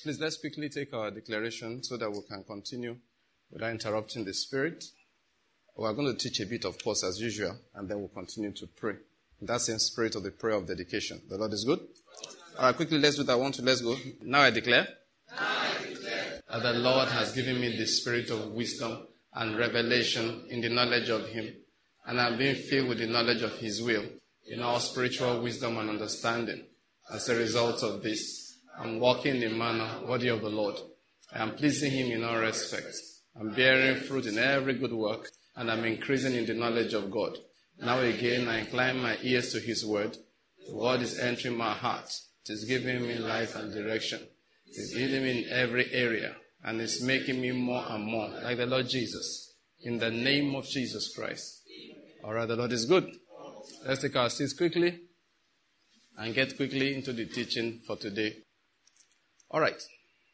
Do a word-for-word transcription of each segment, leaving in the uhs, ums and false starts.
Please, let's quickly take our declaration so that we can continue without interrupting the Spirit. We are going to teach a bit, of course, as usual, and then we'll continue to pray. In that same spirit of the prayer of dedication. The Lord is good? All right, quickly, let's do that. One, two, let's go. Now I declare, now I declare that the Lord has given me the spirit of wisdom and revelation in the knowledge of Him, and I'm being filled with the knowledge of His will in all spiritual wisdom and understanding. As a result of this, I'm walking in a manner worthy of the Lord. I am pleasing Him in all respects. I'm bearing fruit in every good work, and I'm increasing in the knowledge of God. Now again, I incline my ears to His word. The word is entering my heart. It is giving me life and direction. It is leading me in every area, and it's making me more and more like the Lord Jesus. In the name of Jesus Christ. All right, the Lord is good. Let's take our seats quickly and get quickly into the teaching for today. All right.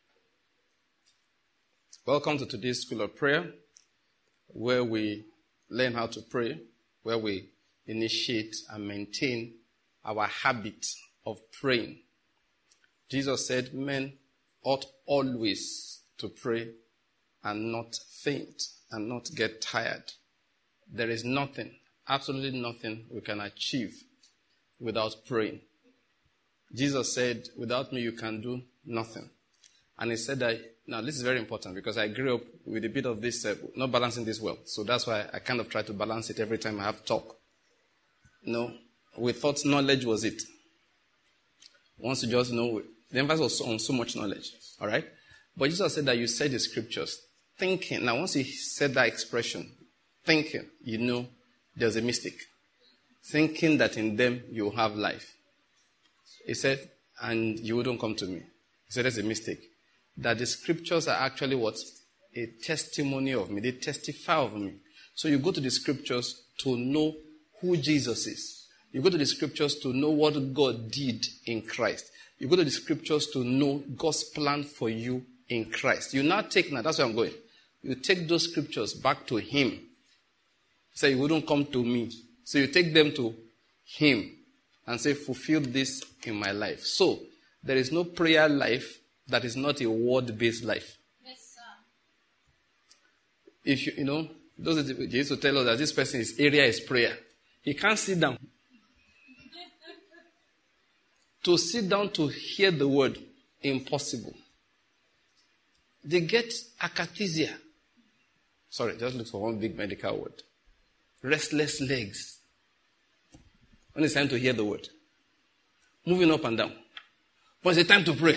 Welcome to today's School of Prayer, where we learn how to pray, where we initiate and maintain our habit of praying. Jesus said men ought always to pray and not faint and not get tired. There is nothing, absolutely nothing we can achieve without praying. Jesus said, without me you can do nothing. And He said that, now this is very important because I grew up with a bit of this, uh, not balancing this well. So that's why I kind of try to balance it every time I have talk. No, we thought knowledge was it. Once you just know, the emphasis was on so much knowledge. All right? But Jesus said that you said the scriptures, thinking. Now once He said that expression, thinking, you know there's a mistake. Thinking that in them you have life. He said, and you wouldn't come to me. He said, there's a mistake. That the scriptures are actually what? A testimony of me. They testify of me. So you go to the scriptures to know who Jesus is. You go to the scriptures to know what God did in Christ. You go to the scriptures to know God's plan for you in Christ. You now take, now that's where I'm going. You take those scriptures back to Him. Say, you wouldn't come to me. So you take them to Him and say, fulfill this in my life. So, there is no prayer life that is not a word-based life. Yes, sir. If you, you know, those they used to tell us that this person's area is prayer. He can't sit down. To sit down to hear the word, impossible. They get akathisia. Sorry, just look for one big medical word. Restless legs. When it's time to hear the word. Moving up and down. When it's time to pray,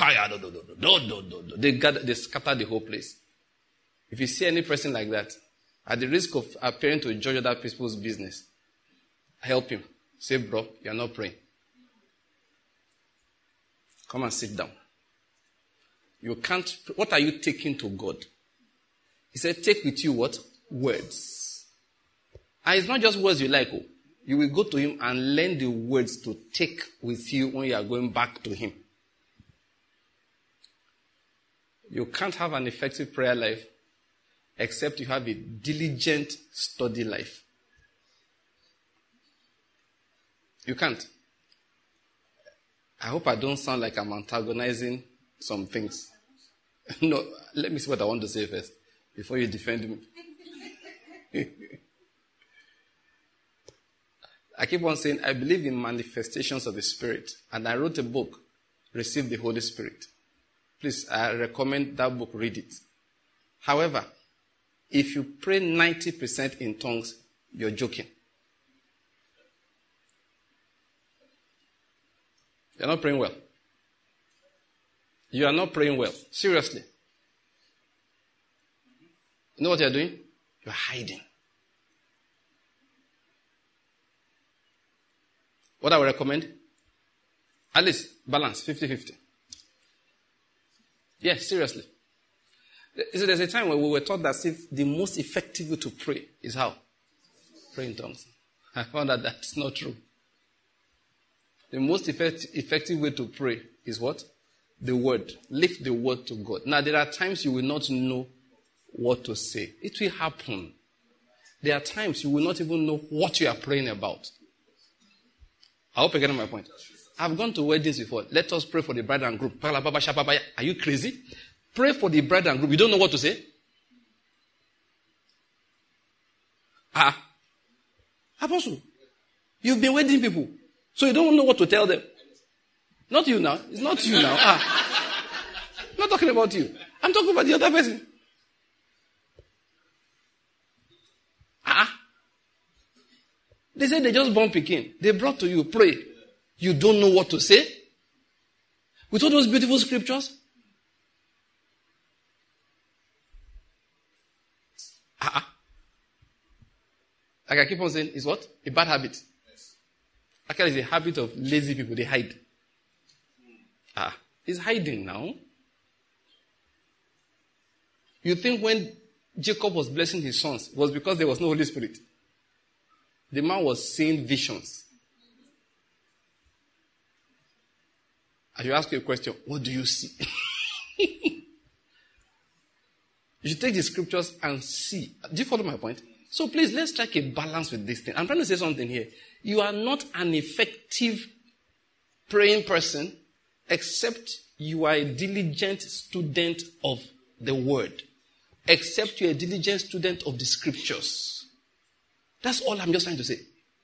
they gather, they scatter the whole place. If you see any person like that, at the risk of appearing to judge other people's business, help him. Say, bro, you're not praying. Come and sit down. You can't, what are you taking to God? He said, take with you what? Words. And it's not just words you like. Oh. You will go to Him and learn the words to take with you when you are going back to Him. You can't have an effective prayer life except you have a diligent study life. You can't. I hope I don't sound like I'm antagonizing some things. No, let me see what I want to say first before you defend me. I keep on saying, I believe in manifestations of the Spirit. And I wrote a book, Receive the Holy Spirit. Please, I recommend that book, read it. However, if you pray ninety percent in tongues, you're joking. You're not praying well. You are not praying well. Seriously. You know what you're doing? You're hiding. What I would recommend? At least balance, fifty-fifty. Yes, seriously. So there's a time when we were taught that if the most effective way to pray is how? Pray in tongues. I found out that's not true. The most effect, effective way to pray is what? The word. Lift the word to God. Now, there are times you will not know what to say. It will happen. There are times you will not even know what you are praying about. I hope you're getting my point. I've gone to weddings before. Let us pray for the bride and groom. Are you crazy? Pray for the bride and groom. You don't know what to say? Ah. Apostle, you've been wedding people. So you don't know what to tell them. Not you now. It's not you now. Ah. I'm not talking about you. I'm talking about the other person. Ah. They said they just born Pekin. They brought to you, pray. You don't know what to say? With all those beautiful scriptures? Ah. Like I keep on saying, it's what? A bad habit. Yes. Actually, it's a habit of lazy people. They hide. Ah. He's hiding now. You think when Jacob was blessing his sons, it was because there was no Holy Spirit. The man was seeing visions. I should ask you a question. What do you see? You should take the scriptures and see. Do you follow my point? So please, let's strike a balance with this thing. I'm trying to say something here. You are not an effective praying person except you are a diligent student of the word. Except you're a diligent student of the scriptures. That's all I'm just trying to say.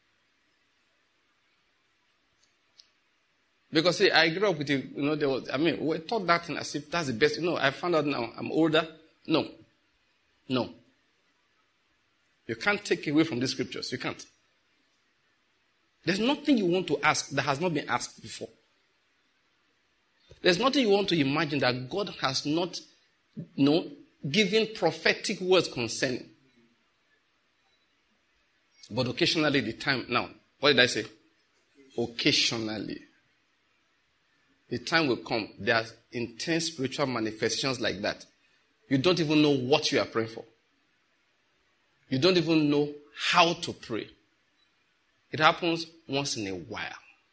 Because see, I grew up with you, you know, there was, I mean, we taught that thing as if that's the best. You know, I found out now, I'm older. No. No. You can't take away from the scriptures. You can't. There's nothing you want to ask that has not been asked before. There's nothing you want to imagine that God has not, you know, given prophetic words concerning. But occasionally the time, now, what did I say? Occasionally. The time will come. There are intense spiritual manifestations like that. You don't even know what you are praying for. You don't even know how to pray. It happens once in a while.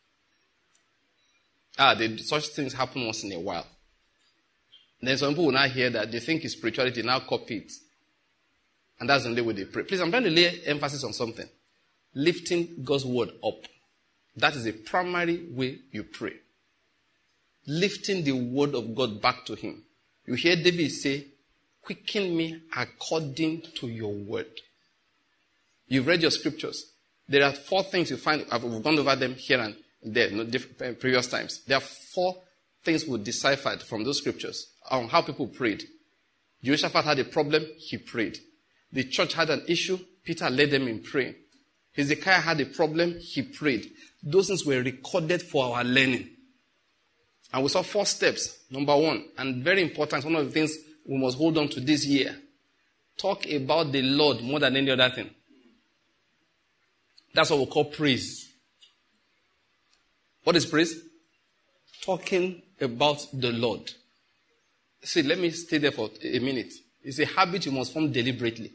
Ah, they, such things happen once in a while. Then some people will now hear that they think it's spirituality, now copy it. And that's the only way they pray. Please, I'm trying to lay emphasis on something. Lifting God's word up. That is the primary way you pray. Lifting the word of God back to him. You hear David say, quicken me according to your word. You've read your scriptures. There are four things you find, we've gone over them here and there, no different, previous times. There are four things we deciphered from those scriptures on how people prayed. Jehoshaphat had a problem, he prayed. The church had an issue, Peter led them in praying. Hezekiah had a problem, he prayed. Those things were recorded for our learning. And we saw four steps. Number one, and very important, one of the things we must hold on to this year. Talk about the Lord more than any other thing. That's what we call praise. What is praise? Talking about the Lord. See, let me stay there for a minute. It's a habit you must form deliberately.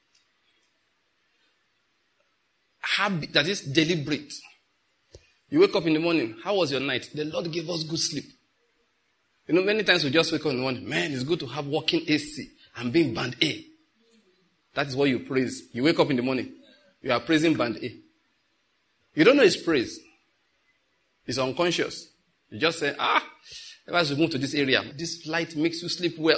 Habit, that is deliberate. You wake up in the morning. How was your night? The Lord gave us good sleep. You know, many times we just wake up in the morning. Man, it's good to have working A C and being band A. That is what you praise. You wake up in the morning. You are praising band A. You don't know it's praise. It's unconscious. You just say, ah, as we move to this area, this light makes you sleep well.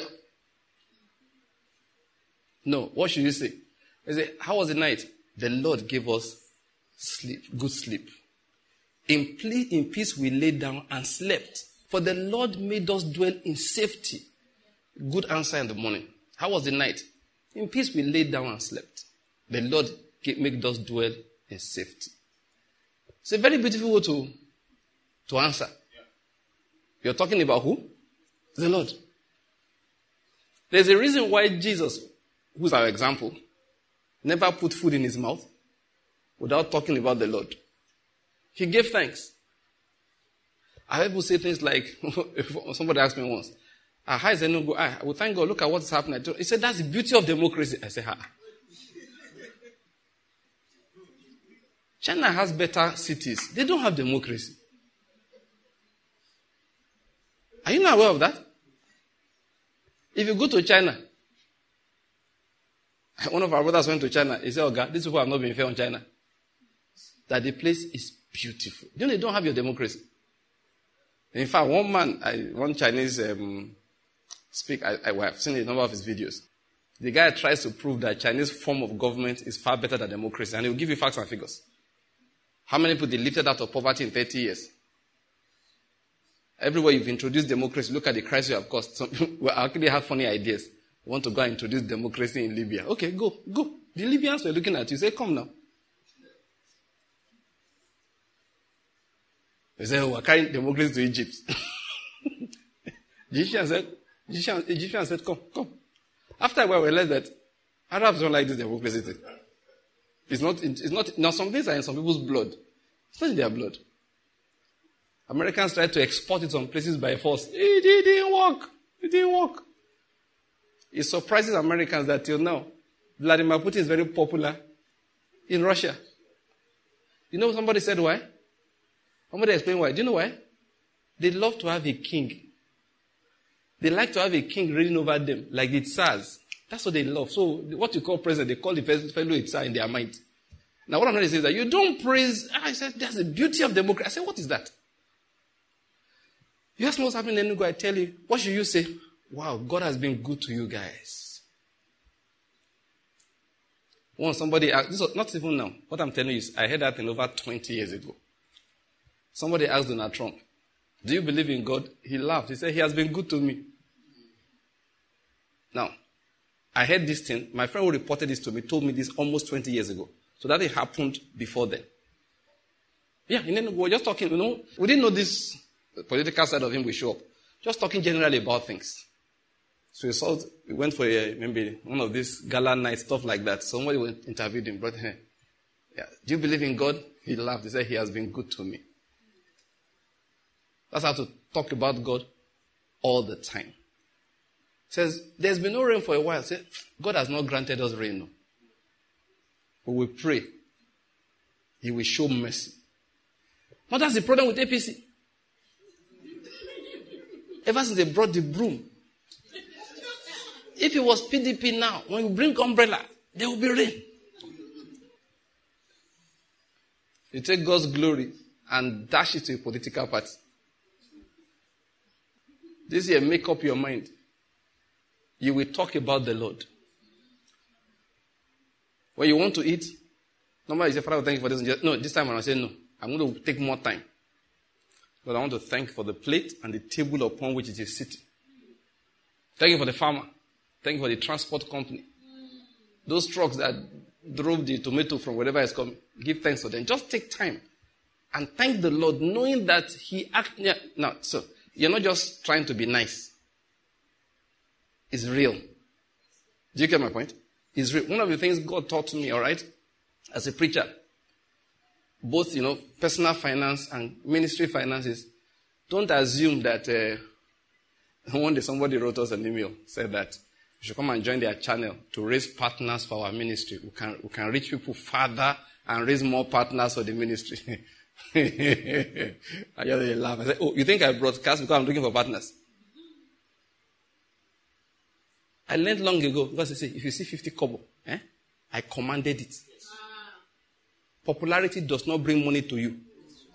No, what should you say? You say, how was the night? The Lord gave us sleep, good sleep. In, ple- in peace we lay down and slept. For the Lord made us dwell in safety. Good answer in the morning. How was the night? In peace we lay down and slept. The Lord made us dwell in safety. It's a very beautiful way to, to answer. Yeah. You're talking about who? The Lord. There's a reason why Jesus, who's our example, never put food in his mouth without talking about the Lord. He gave thanks. I heard people say things like, somebody asked me once, ah, how is it no go? I will thank God, look at what's happening. He said, that's the beauty of democracy. I said, ha. China has better cities. They don't have democracy. Are you not aware of that? If you go to China, one of our brothers went to China. He said, oh God, these people have not been fair on China. That the place is beautiful. You know, they don't have your democracy. In fact, one man, I, one Chinese um, speak, I, I have seen a number of his videos. The guy tries to prove that Chinese form of government is far better than democracy, and he will give you facts and figures. How many people they lifted out of poverty in thirty years? Everywhere you've introduced democracy, look at the crisis you have caused. Some people will actually have funny ideas. You want to go and introduce democracy in Libya. Okay, go, go. The Libyans were looking at you, say, come now. They say, oh, we're carrying democracy to Egypt. The Egyptians said, Egyptians, Egyptians said, come, come. After a while, we realized that Arabs don't like this democracy thing. It's not, it's not, now some things are in some people's blood. It's not in their blood. Americans tried to export it some places by force. It, it didn't work. It didn't work. It surprises Americans that till now, Vladimir Putin is very popular in Russia. You know somebody said why? Somebody explained why. Do you know why? They love to have a king. They like to have a king reigning over them, like the Tsars. That's what they love. So what you call president, they call the fellow a Tsar in their mind. Now what I'm trying to say is that you don't praise, I said, that's the beauty of democracy. I said, what is that? You ask me what's happening, then you go, I tell you, what should you say? Wow, God has been good to you guys. Once somebody asked, this was not even now, what I'm telling you is, I heard that thing over twenty years ago. Somebody asked Donald Trump, do you believe in God? He laughed. He said, he has been good to me. Now, I heard this thing. My friend who reported this to me told me this almost twenty years ago. So that it happened before then. Yeah, and then we were just talking, you know, we didn't know this political side of him will show up. Just talking generally about things. So we saw, we went for a, maybe one of these gala nights, stuff like that. Somebody went, interviewed him, brought him. Yeah. Do you believe in God? He laughed. He said, he has been good to me. That's how to talk about God all the time. Says, there's been no rain for a while. Say, God has not granted us rain. No. But we pray. He will show mercy. But that's the problem with A P C. Ever since they brought the broom. If it was P D P now, when you bring umbrella, there will be rain. You take God's glory and dash it to a political party. This year, make up your mind. You will talk about the Lord. When you want to eat, normally you say, Father, thank you for this. No, this time I say, no, I'm going to take more time. But I want to thank you for the plate and the table upon which it is sitting. Thank you for the farmer. Thank you for the transport company. Those trucks that drove the tomato from wherever it's coming. Give thanks for them. Just take time and thank the Lord, knowing that He act. Yeah, no, so you're not just trying to be nice. It's real. Do you get my point? It's real. One of the things God taught me, all right, as a preacher, both, you know, personal finance and ministry finances, don't assume that uh, one day somebody wrote us an email, said that we should come and join their channel to raise partners for our ministry. We can, we can reach people further and raise more partners for the ministry. I just laugh. I said, oh, you think I broadcast because I'm looking for partners? I learned long ago, because they say, if you see fifty kobo, eh, I commanded it. Popularity does not bring money to you.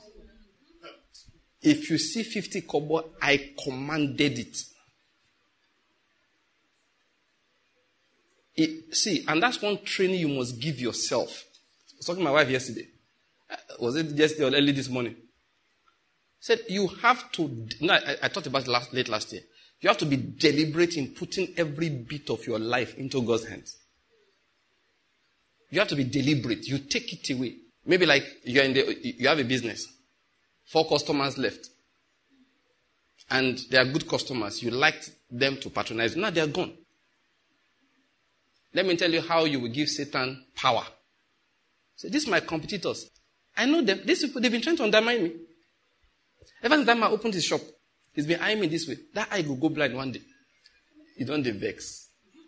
If you see fifty kobo, I commanded it. it. See, and that's one training you must give yourself. I was talking to my wife yesterday. Was it yesterday or early this morning? Said you have to, no, I, I talked about it last, late last year. You have to be deliberate in putting every bit of your life into God's hands. You have to be deliberate. You take it away. Maybe like you're in the, you have a business. Four customers left. And they are good customers. You like them to patronize. Now they are gone. Let me tell you how you will give Satan power. So these are my competitors. I know them. These people, they've been trying to undermine me. Ever since that man opened his shop, he's been eyeing me this way. That eye will go blind one day. You don't they vex.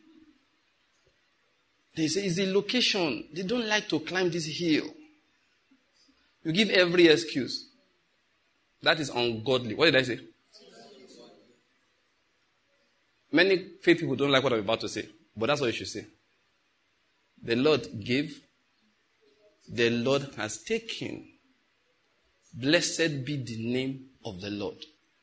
They say, it's the location. They don't like to climb this hill. You give every excuse. That is ungodly. What did I say? Many faith people don't like what I'm about to say. But that's what you should say. The Lord gave. The Lord has taken. Blessed be the name of the Lord.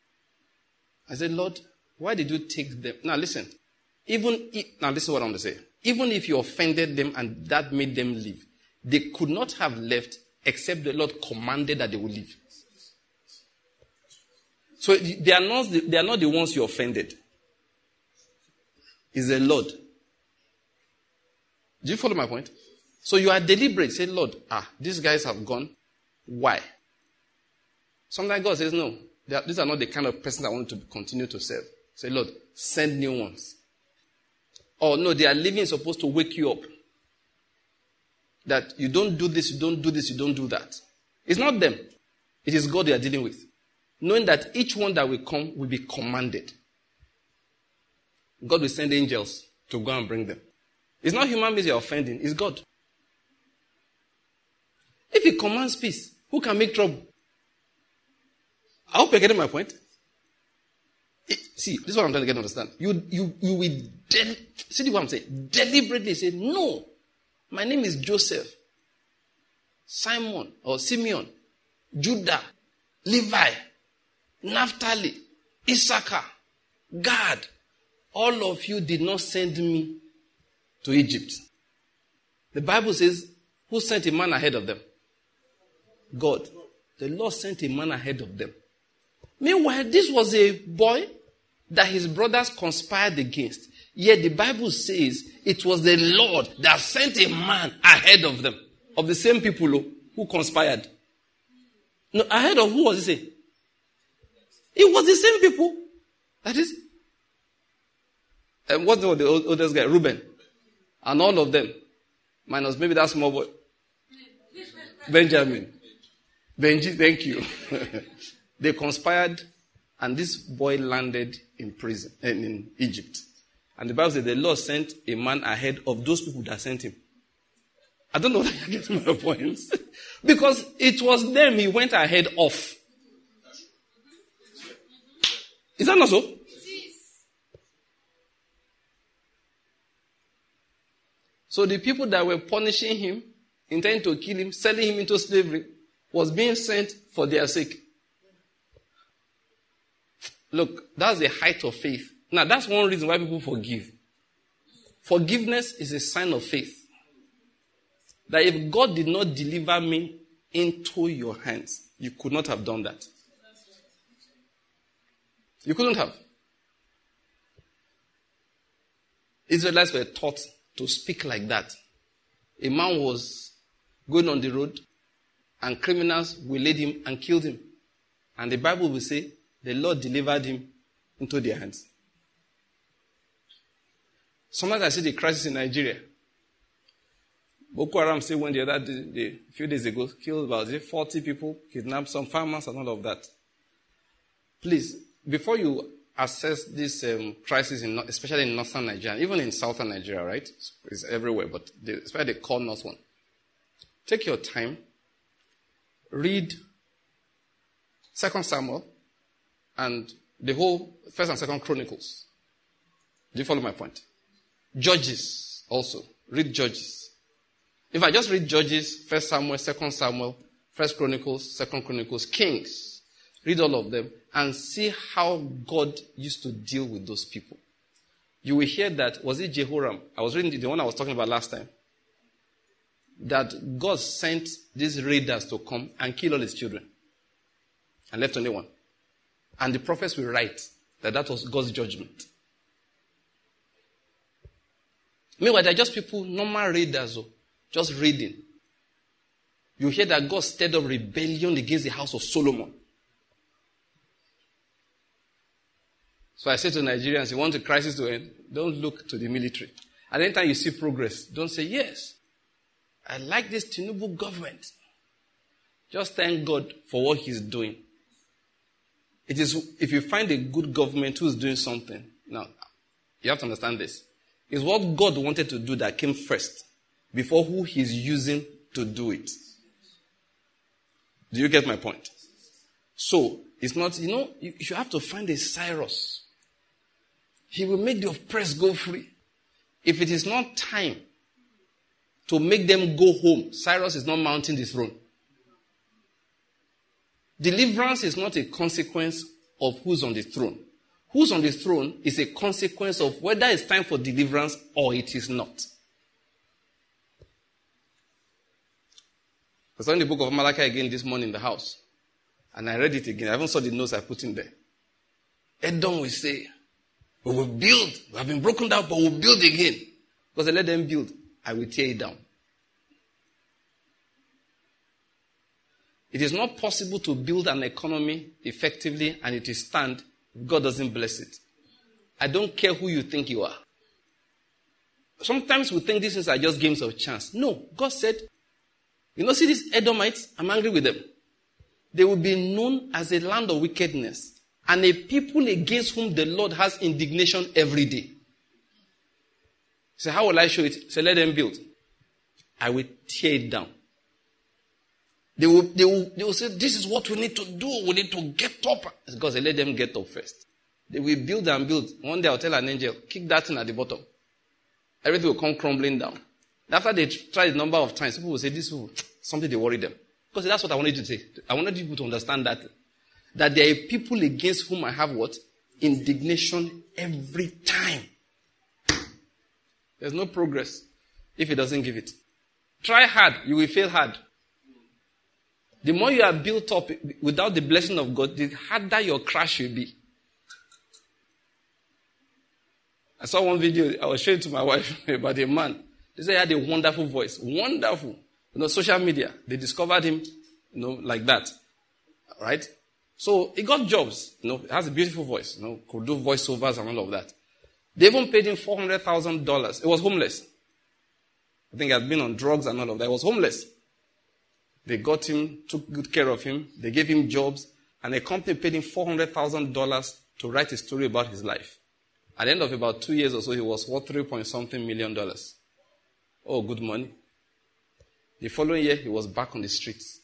I said, Lord, why did you take them? Now listen. Even if, now listen what I'm going to say. Even if you offended them and that made them leave, they could not have left except the Lord commanded that they would leave. So they are not the, they are not the ones you offended. It's the Lord. Do you follow my point? So you are deliberate. Say, Lord, ah, these guys have gone. Why? Sometimes God says, no, are, these are not the kind of person I want to continue to serve. Say, Lord, send new ones. Or no, they are living supposed to wake you up. That you don't do this, you don't do this, you don't do that. It's not them. It is God you are dealing with. Knowing that each one that will come will be commanded. God will send angels to go and bring them. It's not human beings you are offending, it's God. If he commands peace, who can make trouble? I hope you're getting my point. It, see, this is what I'm trying to get to understand. You, you, you will, del- see what I'm saying? Deliberately say, no, my name is Joseph, Simon, or Simeon, Judah, Levi, Naphtali, Issachar, Gad. All of you did not send me to Egypt. The Bible says, who sent a man ahead of them? God. The Lord sent a man ahead of them. Meanwhile, this was a boy that his brothers conspired against. Yet the Bible says it was the Lord that sent a man ahead of them. Of the same people who conspired. No, ahead of who was he saying? It was the same people. That is. And what's the, the oldest guy? Reuben. And all of them. Minus maybe that small boy. Benjamin. Benji, thank you. They conspired, and this boy landed in prison, in Egypt. And the Bible says the Lord sent a man ahead of those people that sent him. I don't know if you're getting my point. Because it was them he went ahead of. Is that not so? So the people that were punishing him, intending to kill him, selling him into slavery, was being sent for their sake. Look, that's the height of faith. Now, that's one reason why people forgive. Forgiveness is a sign of faith. That if God did not deliver me into your hands, you could not have done that. You couldn't have. Israelites were taught to speak like that. A man was going on the road, and criminals waylaid him and killed him. And the Bible will say, the Lord delivered him into their hands. Sometimes I see the crisis in Nigeria. Boko Haram say when the other day, the, a few days ago, killed about forty people, kidnapped some farmers and all of that. Please, before you assess this um, crisis, in, especially in northern Nigeria, even in southern Nigeria, right? It's, it's everywhere, but the, especially the core north one. Take your time. Read Second Samuel and the whole First and Second Chronicles. Do you follow my point? Judges also. Read Judges. If I just read Judges, First Samuel, Second Samuel, First Chronicles, Second Chronicles, Kings, read all of them and see how God used to deal with those people. You will hear that, was it Jehoram? I was reading the one I was talking about last time. That God sent these raiders to come and kill all his children. And left only one. And the prophets will write that that was God's judgment. Meanwhile, they're just people, normal raiders, just reading. You hear that God stirred up rebellion against the house of Solomon. So I say to Nigerians, you want a crisis to end? Don't look to the military. At any time you see progress, don't say, yes, I like this Tinubu government. Just thank God for what he's doing. It is, if you find a good government who's doing something, now, you have to understand this. It's what God wanted to do that came first, before who he's using to do it. Do you get my point? So, it's not, you know, you, you have to find a Cyrus. He will make the oppressed go free. If it is not time to make them go home, Cyrus is not mounting the throne. Deliverance is not a consequence of who's on the throne. who's on the throne is a consequence of whether it's time for deliverance or it is not. I was reading the book of Malachi again this morning in the house. And I read it again. I even saw the notes I put in there. Edom will say, we will build. We have been broken down, but we'll build again. Because I let them build. I will tear it down. It is not possible to build an economy effectively and it will stand if God doesn't bless it. I don't care who you think you are. Sometimes we think these things are just games of chance. No, God said, you know, see these Edomites? I'm angry with them. They will be known as a land of wickedness and a people against whom the Lord has indignation every day. So how will I show it? So let them build. I will tear it down. They will, they will, they will say, this is what we need to do. We need to get up. God said, let them get up first. They will build and build. One day I'll tell an angel, kick that thing at the bottom. Everything will come crumbling down. After they try a number of times, people will say, this will, something they worry them. Because that's what I wanted to say. I wanted people to understand that. That there are people against whom I have what? Indignation every time. There's no progress if he doesn't give it. Try hard, you will fail hard. The more you are built up without the blessing of God, the harder your crash will be. I saw one video, I was showing to my wife about a man. They said he had a wonderful voice. Wonderful. You know, social media, they discovered him, you know, like that. Right? So he got jobs. You know, he has a beautiful voice. You know, could do voiceovers and all of that. They even paid him four hundred thousand dollars. He was homeless. I think he had been on drugs and all of that. He was homeless. They got him, took good care of him. They gave him jobs. And a company paid him four hundred thousand dollars to write a story about his life. At the end of about two years or so, he was worth three point something million dollars. Oh, good money. The following year, he was back on the streets.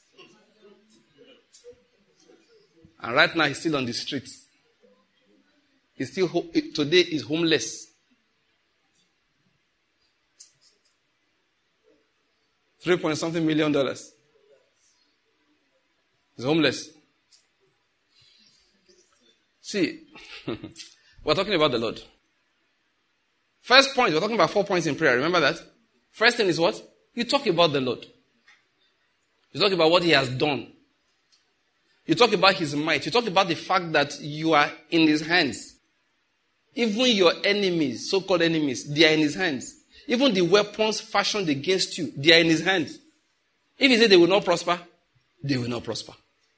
And right now, he's still on the streets. He's still, ho- today, he's homeless. Three point something million dollars. He's homeless. See, we're talking about the Lord. First point, we're talking about four points in prayer. Remember that? First thing is what? You talk about the Lord. You talk about what he has done. You talk about his might. You talk about the fact that you are in his hands. Even your enemies, so-called enemies, they are in his hands. Even the weapons fashioned against you, they are in his hands. If he said they will not prosper, they will not prosper.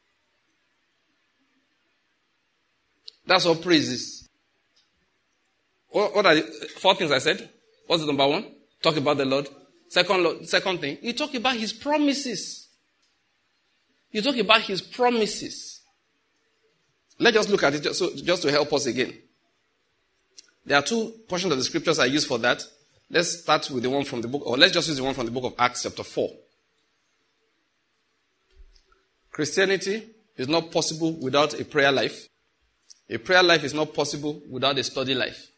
That's what praise is. What, what are the four things I said? What's the number one? Talk about the Lord. Second, second thing, you talk about his promises. You talk about his promises. Let's just look at it just, so, just to help us again. There are two portions of the scriptures I use for that. Let's start with the one from the book, or let's just use the one from the book of Acts chapter four. Christianity is not possible without a prayer life. A prayer life is not possible without a study life.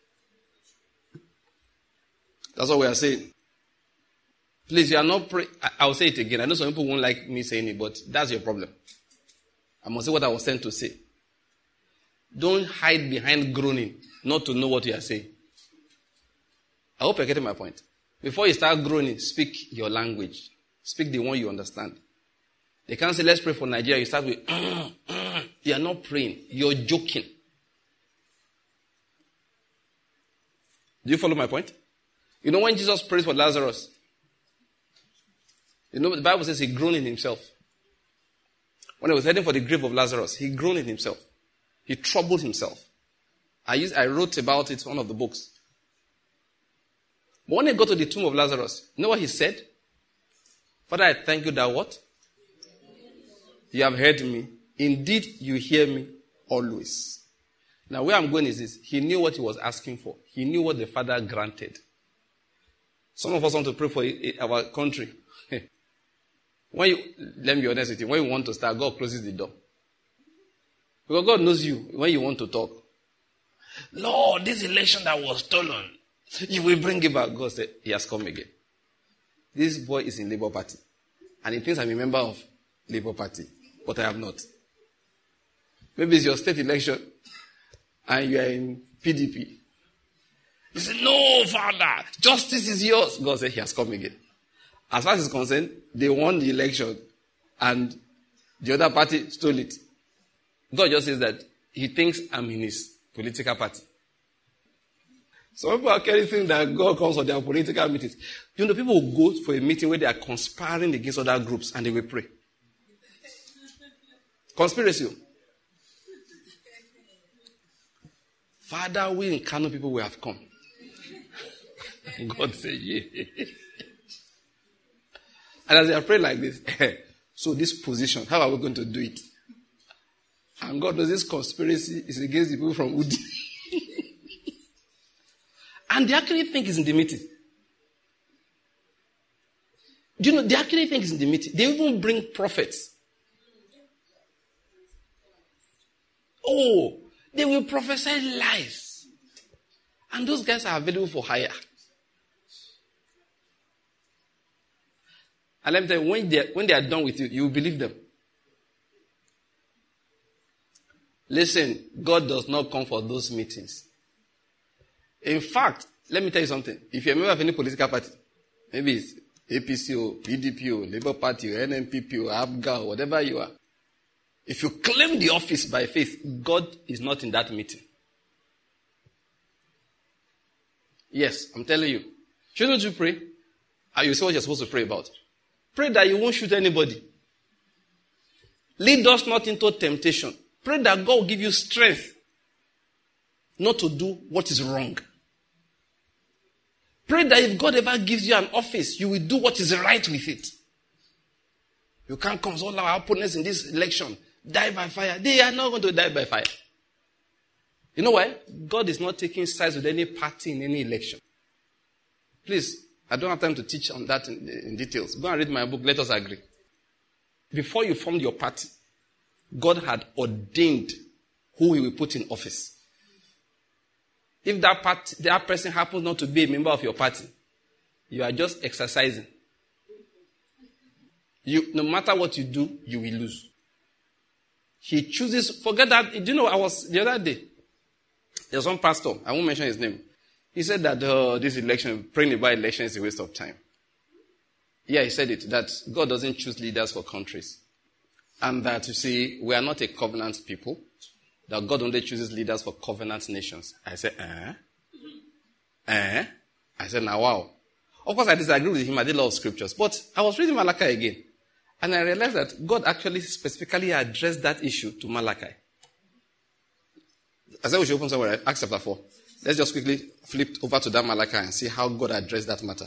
That's what we are saying. Please, you are not praying. I'll say it again. I know some people won't like me saying it, but that's your problem. I must say what I was sent to say. Don't hide behind groaning, not to know what you are saying. I hope you're getting my point. Before you start groaning, speak your language. Speak the one you understand. They can't say, let's pray for Nigeria. You start with, mm, mm. You are not praying. You're joking. Do you follow my point? You know when Jesus prays for Lazarus, you know the Bible says he groaned in himself. When he was heading for the grave of Lazarus, he groaned in himself. He troubled himself. I used, I wrote about it in one of the books. But when he got to the tomb of Lazarus, you know what he said? Father, I thank you that what? You have heard me. Indeed, you hear me always. Now, where I'm going is this. He knew what he was asking for. He knew what the Father granted. Some of us want to pray for our country. When you, let me be honest with you, when you want to start, God closes the door. Because God knows you when you want to talk. Lord, this election that was stolen, you will bring it back. God said, he has come again. This boy is in Labour Party. And he thinks I'm a member of Labour Party. But I am not. Maybe it's your state election. and you are in P D P. You say, no, Father, justice is yours. God said, he has come again. As far as it's concerned, they won the election and the other party stole it. God just says that he thinks I'm in his political party. Some people are carrying things that God comes for their political meetings. You know, people will go for a meeting where they are conspiring against other groups and they will pray. Conspiracy. Father, we in Kano people will have come. God said, yeah. And as they are praying like this, so this position, how are we going to do it? And God knows this conspiracy is against the people from Udi. And they actually think it's in the meeting. Do you know, they actually think it's in the meeting. They even bring prophets. Oh, they will prophesy lies. And those guys are available for hire. And let me tell you, when they, are, when they are done with you, you will believe them. Listen, God does not come for those meetings. In fact, let me tell you something. If you're a member of any political party, maybe it's A P C or P D P or Labour Party or N M P P or ABGA or whatever you are, if you claim the office by faith, God is not in that meeting. Yes, I'm telling you. Shouldn't you pray? And you say what you're supposed to pray about. Pray that you won't shoot anybody. Lead us not into temptation. Pray that God will give you strength not to do what is wrong. Pray that if God ever gives you an office, you will do what is right with it. You can't console our opponents in this election. Die by fire. They are not going to die by fire. You know why? God is not taking sides with any party in any election. Please, I don't have time to teach on that in, in details. Go and read my book, Let Us Agree. Before you formed your party, God had ordained who he will put in office. If that party, that person happens not to be a member of your party, you are just exercising. You, no matter what you do, you will lose. He chooses, forget that, do you know, I was, the other day, there's one pastor, I won't mention his name. He said that uh, this election, praying about election is a waste of time. Yeah, he said it, that God doesn't choose leaders for countries. And that, you see, we are not a covenant people. That God only chooses leaders for covenant nations. I said, eh? Eh? I said, now wow. Of course, I disagree with him. I did a lot of scriptures. But I was reading Malachi again. And I realized that God actually specifically addressed that issue to Malachi. I said we should open somewhere, right? Acts chapter four. Let's just quickly flip over to that Malachi and see how God addressed that matter.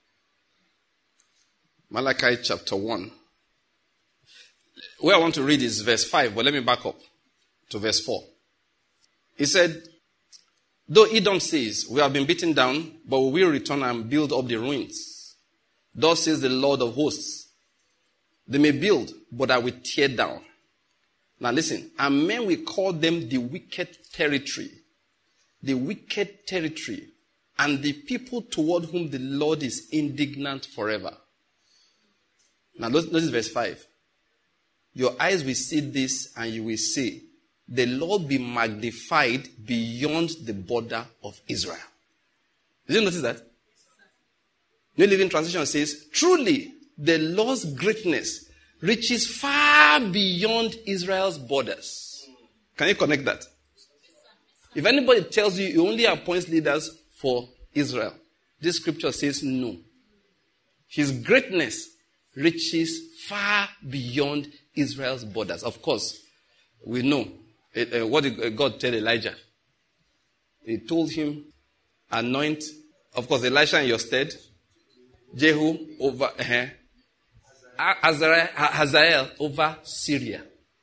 Malachi chapter one. Where I want to read is verse five, but let me back up to verse four. He said, though Edom says, we have been beaten down, but we will return and build up the ruins. Thus says the Lord of hosts. They may build, but I will tear down. Now listen, and men will call them the wicked territory. The wicked territory. And the people toward whom the Lord is indignant forever. Now notice verse five. Your eyes will see this and you will say, the Lord be magnified beyond the border of Israel. Did you notice that? New Living Translation says, truly, the Lord's greatness reaches far beyond Israel's borders. Can you connect that? If anybody tells you he only appoints leaders for Israel, this scripture says no. His greatness reaches far beyond Israel's borders. Of course, we know uh, what did God tell Elijah? He told him, anoint, of course, Elisha in your stead, Jehu over uh, Hazael over Syria.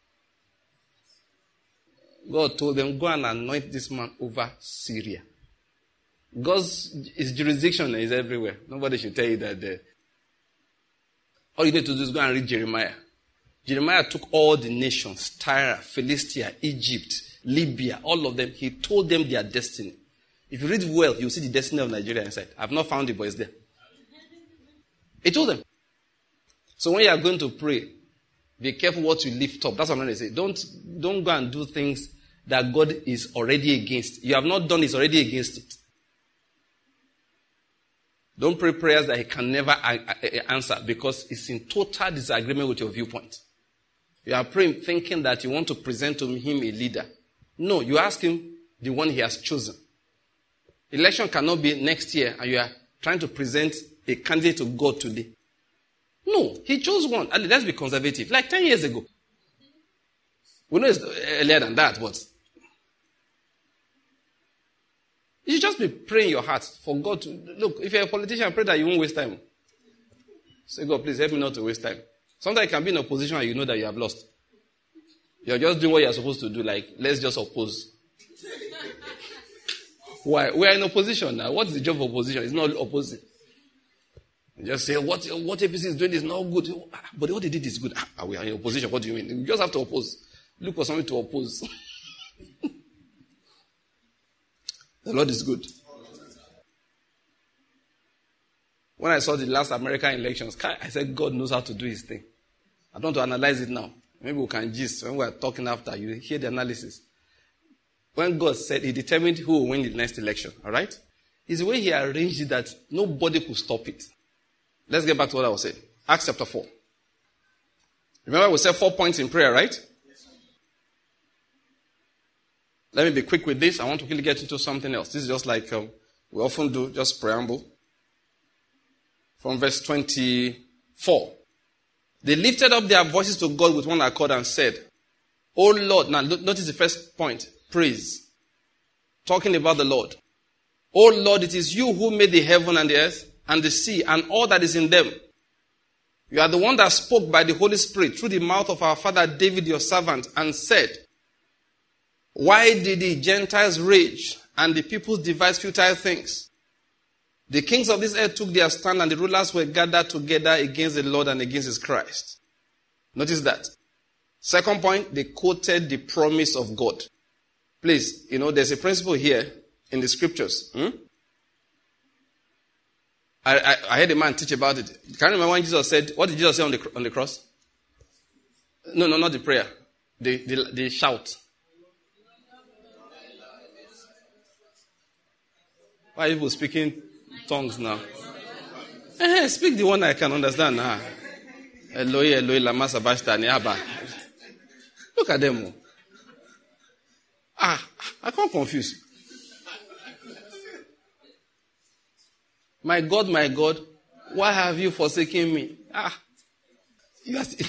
God told them, go and anoint this man over Syria. God's his jurisdiction is everywhere. Nobody should tell you that. Uh, all you need to do is go and read Jeremiah. Jeremiah took all the nations, Tyre, Philistia, Egypt, Libya, all of them. He told them their destiny. If you read well, you'll see the destiny of Nigeria inside. I've not found it, but it's there. He told them. So when you are going to pray, be careful what you lift up. That's what I'm going to say. Don't, don't go and do things that God is already against. You have not done, is already against it. Don't pray prayers that he can never answer because it's in total disagreement with your viewpoint. You are praying thinking that you want to present to him a leader. No, you ask him the one he has chosen. Election cannot be next year and you are trying to present a candidate to God today. No, he chose one. Let's be conservative. Like ten years ago. We know it's earlier than that, but you should just be praying your heart for God to, look, if you're a politician, pray that you won't waste time. Say, God, please help me not to waste time. Sometimes you can be in opposition and you know that you have lost. You're just doing what you're supposed to do, like, let's just oppose. Why? We are in opposition now. What's the job of opposition? It's not opposing. You just say, what, what A P C is doing is not good. But what they did is good. Ah, we are in opposition. What do you mean? You just have to oppose. Look for something to oppose. The Lord is good. When I saw the last American elections, I said, God knows how to do his thing. I don't want to analyze it now. Maybe we can gist. When we are talking after, you hear the analysis. When God said he determined who will win the next election, all right? It's the way he arranged it that nobody could stop it. Let's get back to what I was saying. Acts chapter four. Remember we said four points in prayer, right? Let me be quick with this. I want to quickly get into something else. This is just like um, we often do, just preamble. From verse twenty-four. They lifted up their voices to God with one accord and said, O Lord, now notice the first point, praise. Talking about the Lord. O Lord, it is you who made the heaven and the earth and the sea and all that is in them. You are the one that spoke by the Holy Spirit through the mouth of our father David, your servant, and said, why did the Gentiles rage and the peoples devise futile things? The kings of this earth took their stand and the rulers were gathered together against the Lord and against his Christ. Notice that. Second point, they quoted the promise of God. Please, you know, there's a principle here in the scriptures. Hmm? I, I, I heard a man teach about it. Can you remember when Jesus said, what did Jesus say on the, on the cross? No, no, not the prayer. The, the, the shout. Why are people speaking tongues now? Eh, speak the one I can understand now. Eloi, Eloi, lama sabachthani, Abba. Look at them. Ah, I can't confuse. My God, my God, why have you forsaken me? Ah, you are still...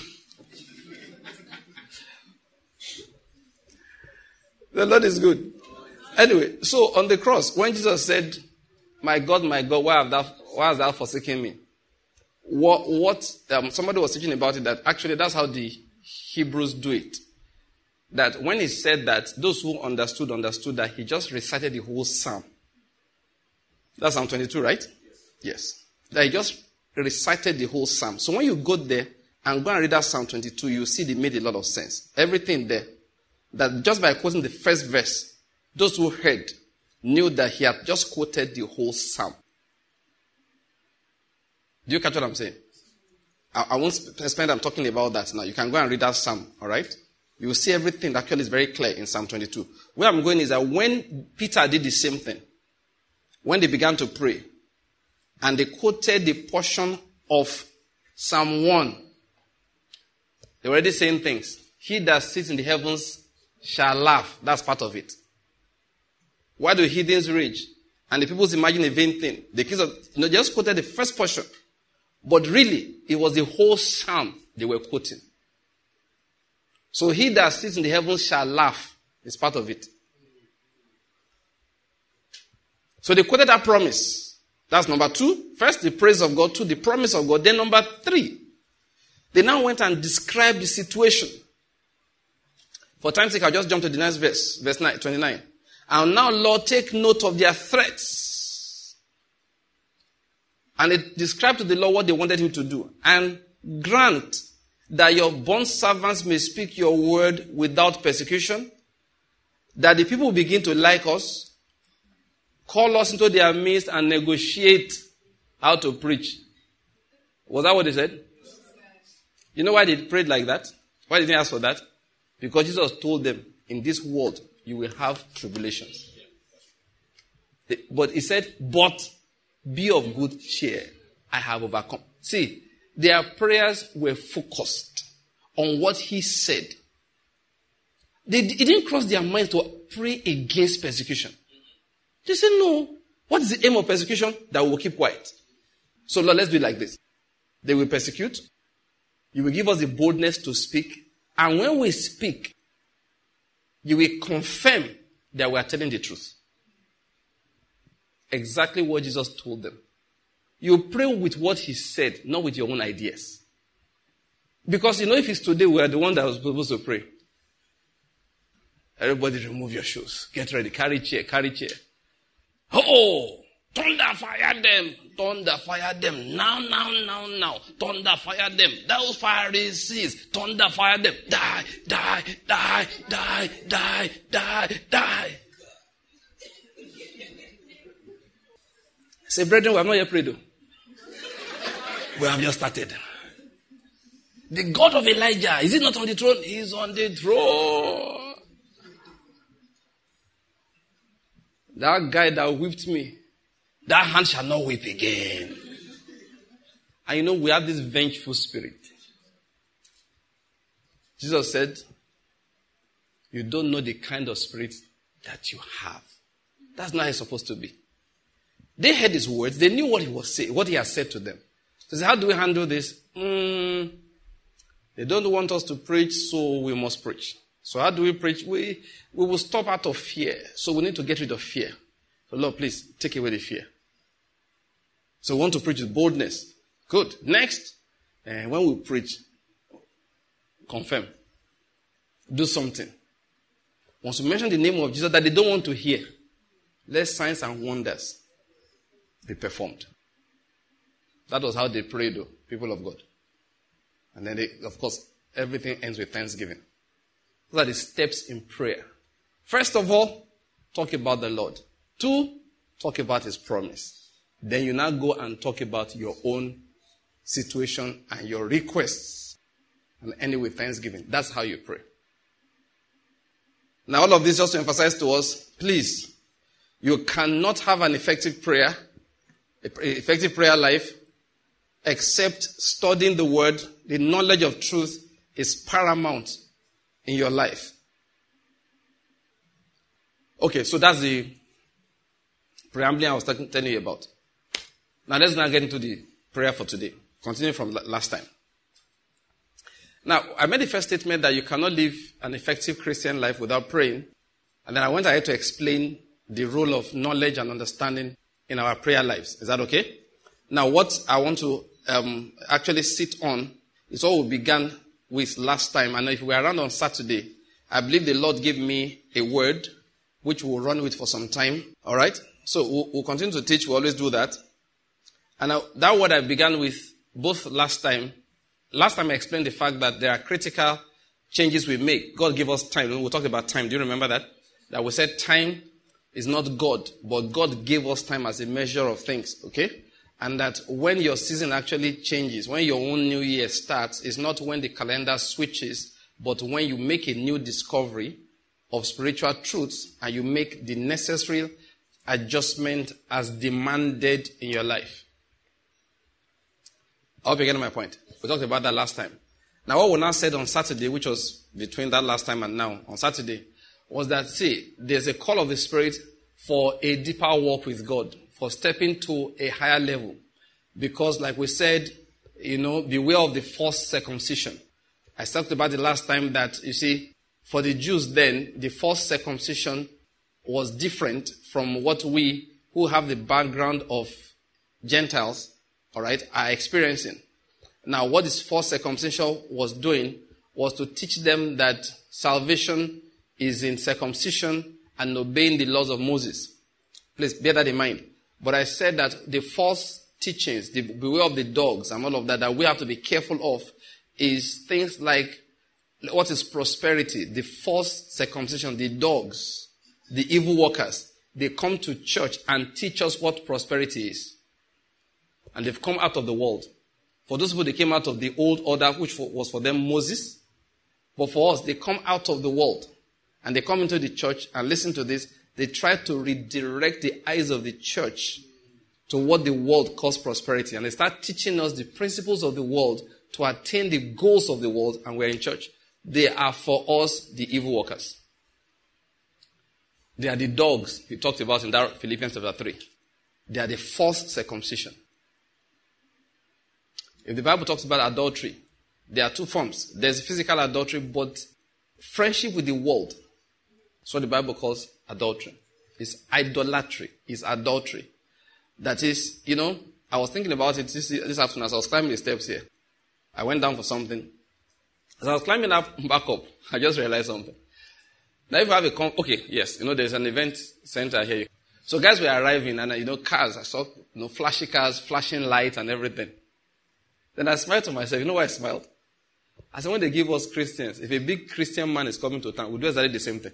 The Lord is good. Anyway, so on the cross, when Jesus said, my God, my God, why have thou, why hast thou forsaken me? What, what um, somebody was teaching about it, that actually that's how the Hebrews do it. That when he said that, those who understood, understood that he just recited the whole psalm. That's Psalm twenty-two, right? Yes. That he just recited the whole psalm. So when you go there and go and read that Psalm twenty-two, you see it made a lot of sense. Everything there. That just by quoting the first verse, those who heard knew that he had just quoted the whole psalm. Do you catch what I'm saying? I, I won't spend time talking about that now. You can go and read that psalm, all right? You will see everything that actually is very clear in Psalm twenty-two. Where I'm going is that when Peter did the same thing, when they began to pray, and they quoted the portion of Psalm one, they were already saying things. He that sits in the heavens shall laugh. That's part of it. Why do heathens rage? And the peoples imagine a vain thing. The kids of, you know, just quoted the first portion. But really, it was the whole psalm they were quoting. So he that sits in the heavens shall laugh. It's part of it. So they quoted that promise. That's number two. First, the praise of God. Two, the promise of God. Then number three, they now went and described the situation. For time's sake, I'll just jump to the next verse. Verse twenty-nine. And now, Lord, take note of their threats. And it described to the Lord what they wanted him to do. And grant that your bond servants may speak your word without persecution. That the people will begin to like us. Call us into their midst and negotiate how to preach. Was that what they said? You know why they prayed like that? Why did they ask for that? Because Jesus told them, in this world, you will have tribulations. But he said, but be of good cheer. I have overcome. See, their prayers were focused on what he said. They, it didn't cross their minds to pray against persecution. They said, no. What is the aim of persecution? That we will keep quiet. So Lord, let's do it like this. They will persecute. You will give us the boldness to speak. And when we speak, you will confirm that we are telling the truth. Exactly what Jesus told them. You pray with what he said, not with your own ideas. Because you know, if it's today, we are the one that was supposed to pray. Everybody remove your shoes. Get ready. Carry chair. Carry chair. Oh! Thunder fire them. Thunder fire them. Now, now, now, now. Thunder fire them. Those Pharisees. Thunder fire them. Die, die, die, die, die, die, die. Say, brethren, we have not yet prayed though. We have just started. The God of Elijah, is he not on the throne? He's on the throne. That guy that whipped me, that hand shall not whip again. And you know, we have this vengeful spirit. Jesus said, you don't know the kind of spirit that you have. That's not how it's supposed to be. They heard his words. They knew what he was saying, what he had said to them. So how do we handle this? Mm, they don't want us to preach, so we must preach. So how do we preach? We, we will stop out of fear. So we need to get rid of fear. So Lord, please take away the fear. So we want to preach with boldness. Good. Next, uh, when we preach, confirm. Do something. Once we mention the name of Jesus that they don't want to hear, let signs and wonders be performed. That was how they prayed, though, people of God. And then, they, of course, everything ends with thanksgiving. Those are the steps in prayer. First of all, talk about the Lord. Two, talk about his promise. Then you now go and talk about your own situation and your requests. And end it with thanksgiving. That's how you pray. Now, all of this just to emphasize to us, please, you cannot have an effective prayer, an effective prayer life, except studying the word. The knowledge of truth is paramount in your life. Okay, so that's the preambling I was talking, telling you about. Now let's now get into the prayer for today. Continue from last time. Now, I made the first statement that you cannot live an effective Christian life without praying. And then I went ahead to explain the role of knowledge and understanding in our prayer lives. Is that okay? Now, what I want to um, actually sit on is what we began with last time. And if we were around on Saturday, I believe the Lord gave me a word which we'll run with for some time. All right? So we'll, we'll continue to teach. We always do that. And I, that word I began with both last time. Last time I explained the fact that there are critical changes we make. God gave us time. We talked about time. Do you remember that? That we said time is not God, but God gave us time as a measure of things. Okay? And that when your season actually changes, when your own new year starts, it's not when the calendar switches, but when you make a new discovery of spiritual truths and you make the necessary adjustment as demanded in your life. I hope you're getting my point. We talked about that last time. Now, what we now said on Saturday, which was between that last time and now, on Saturday, was that, see, there's a call of the Spirit for a deeper walk with God, for stepping to a higher level. Because, like we said, you know, beware of the false circumcision. I talked about the last time that, you see, for the Jews then, the false circumcision was different from what we, who have the background of Gentiles, all right, are experiencing. Now, what this false circumcision was doing was to teach them that salvation is in circumcision and obeying the laws of Moses. Please bear that in mind. But I said that the false teachings, the beware of the dogs and all of that, that we have to be careful of, is things like what is prosperity, the false circumcision, the dogs, the evil workers. They come to church and teach us what prosperity is. And they've come out of the world. For those people, they came out of the old order, which was for them Moses. But for us, they come out of the world. and they come into the church and listen to this, they try to redirect the eyes of the church to what the world calls prosperity. And they start teaching us the principles of the world to attain the goals of the world, and we're in church. They are for us the evil workers. They are the dogs he talked about in that Philippians chapter three. They are the false circumcision. If the Bible talks about adultery, there are two forms. There's physical adultery, but friendship with the world is what the Bible calls adultery. It's idolatry. It's adultery. That is, you know, I was thinking about it this, this afternoon as I was climbing the steps here. I went down for something. As I was climbing up, back up, I just realized something. Now if you have a, con- okay, yes, you know, there's an event center here. So guys were arriving and, you know, cars, I saw, you know, flashy cars, flashing lights and everything. Then I smiled to myself. You know why I smiled? I said, when they give us Christians, if a big Christian man is coming to town, we'll do exactly the same thing.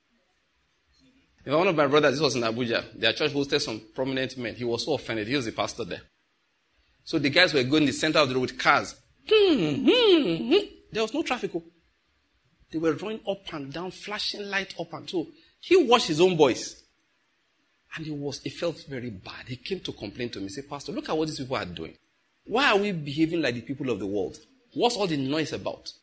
If one of my brothers, this was in Abuja, their church hosted some prominent men. He was so offended. He was the pastor there. So the guys were going in the center of the road with cars. Hmm, hmm, hmm. There was no traffic. They were running up and down, flashing light up and so. He watched his own boys. And he was, he felt very bad. He came to complain to me. He said, Pastor, look at what these people are doing. Why are we behaving like the people of the world? What's all the noise about?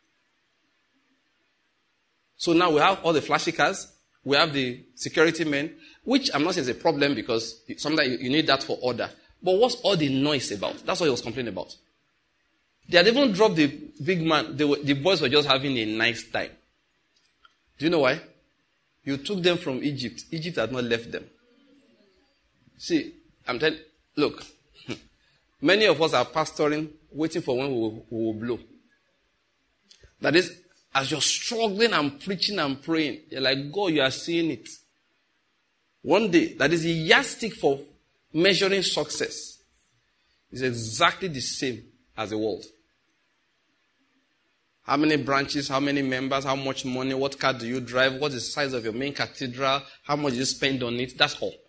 So now we have all the flashy cars. We have the security men, which I'm not saying is a problem because sometimes you need that for order. But what's all the noise about? That's what he was complaining about. They had even dropped the big man. They were, the boys were just having a nice time. Do you know why? You took them from Egypt. Egypt had not left them. See, I'm telling look, many of us are pastoring, waiting for when we will, we will blow. That is, as you're struggling and preaching and praying, you're like, God, you are seeing it. One day, that is the yardstick for measuring success. Is exactly the same as the world. How many branches, how many members, how much money, what car do you drive, what is the size of your main cathedral, how much you spend on it, that's all.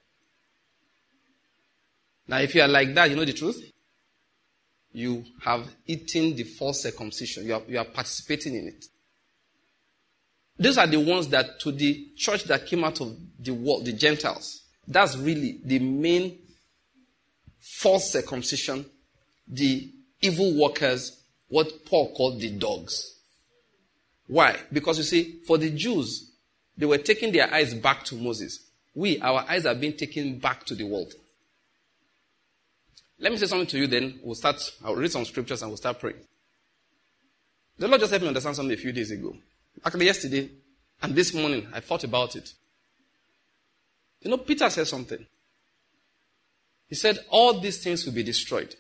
Now, if you are like that, you know the truth? You have eaten the false circumcision. You are, you are participating in it. These are the ones that to the church that came out of the world, the Gentiles, that's really the main false circumcision, the evil workers, what Paul called the dogs. Why? Because you see, for the Jews, they were taking their eyes back to Moses. We, our eyes are being taken back to the world. Let me say something to you then. We'll start, I'll read some scriptures and we'll start praying. The Lord just helped me understand something a few days ago. Actually, yesterday and this morning, I thought about it. You know, Peter said something. He said, all these things will be destroyed.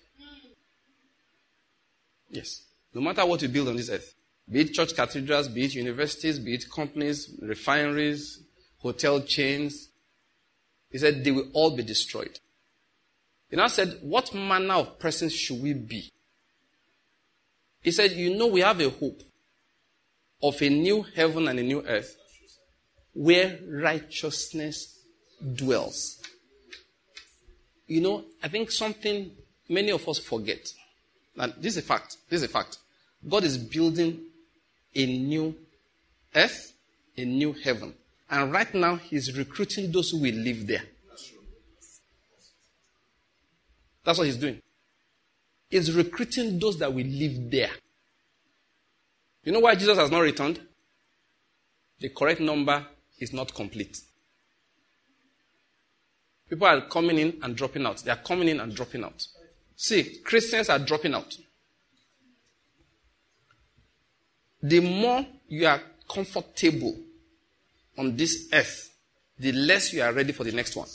Yes. No matter what you build on this earth. Be it church cathedrals, be it universities, be it companies, refineries, hotel chains. He said, they will all be destroyed. He now said, what manner of persons should we be? He said, you know, we have a hope of a new heaven and a new earth where righteousness dwells. You know, I think something many of us forget. And this is a fact. This is a fact. God is building a new earth, a new heaven. And right now, he's recruiting those who will live there. That's what he's doing. He's recruiting those that will live there. You know why Jesus has not returned? The correct number is not complete. People are coming in and dropping out. They are coming in and dropping out. See, Christians are dropping out. The more you are comfortable on this earth, the less you are ready for the next one.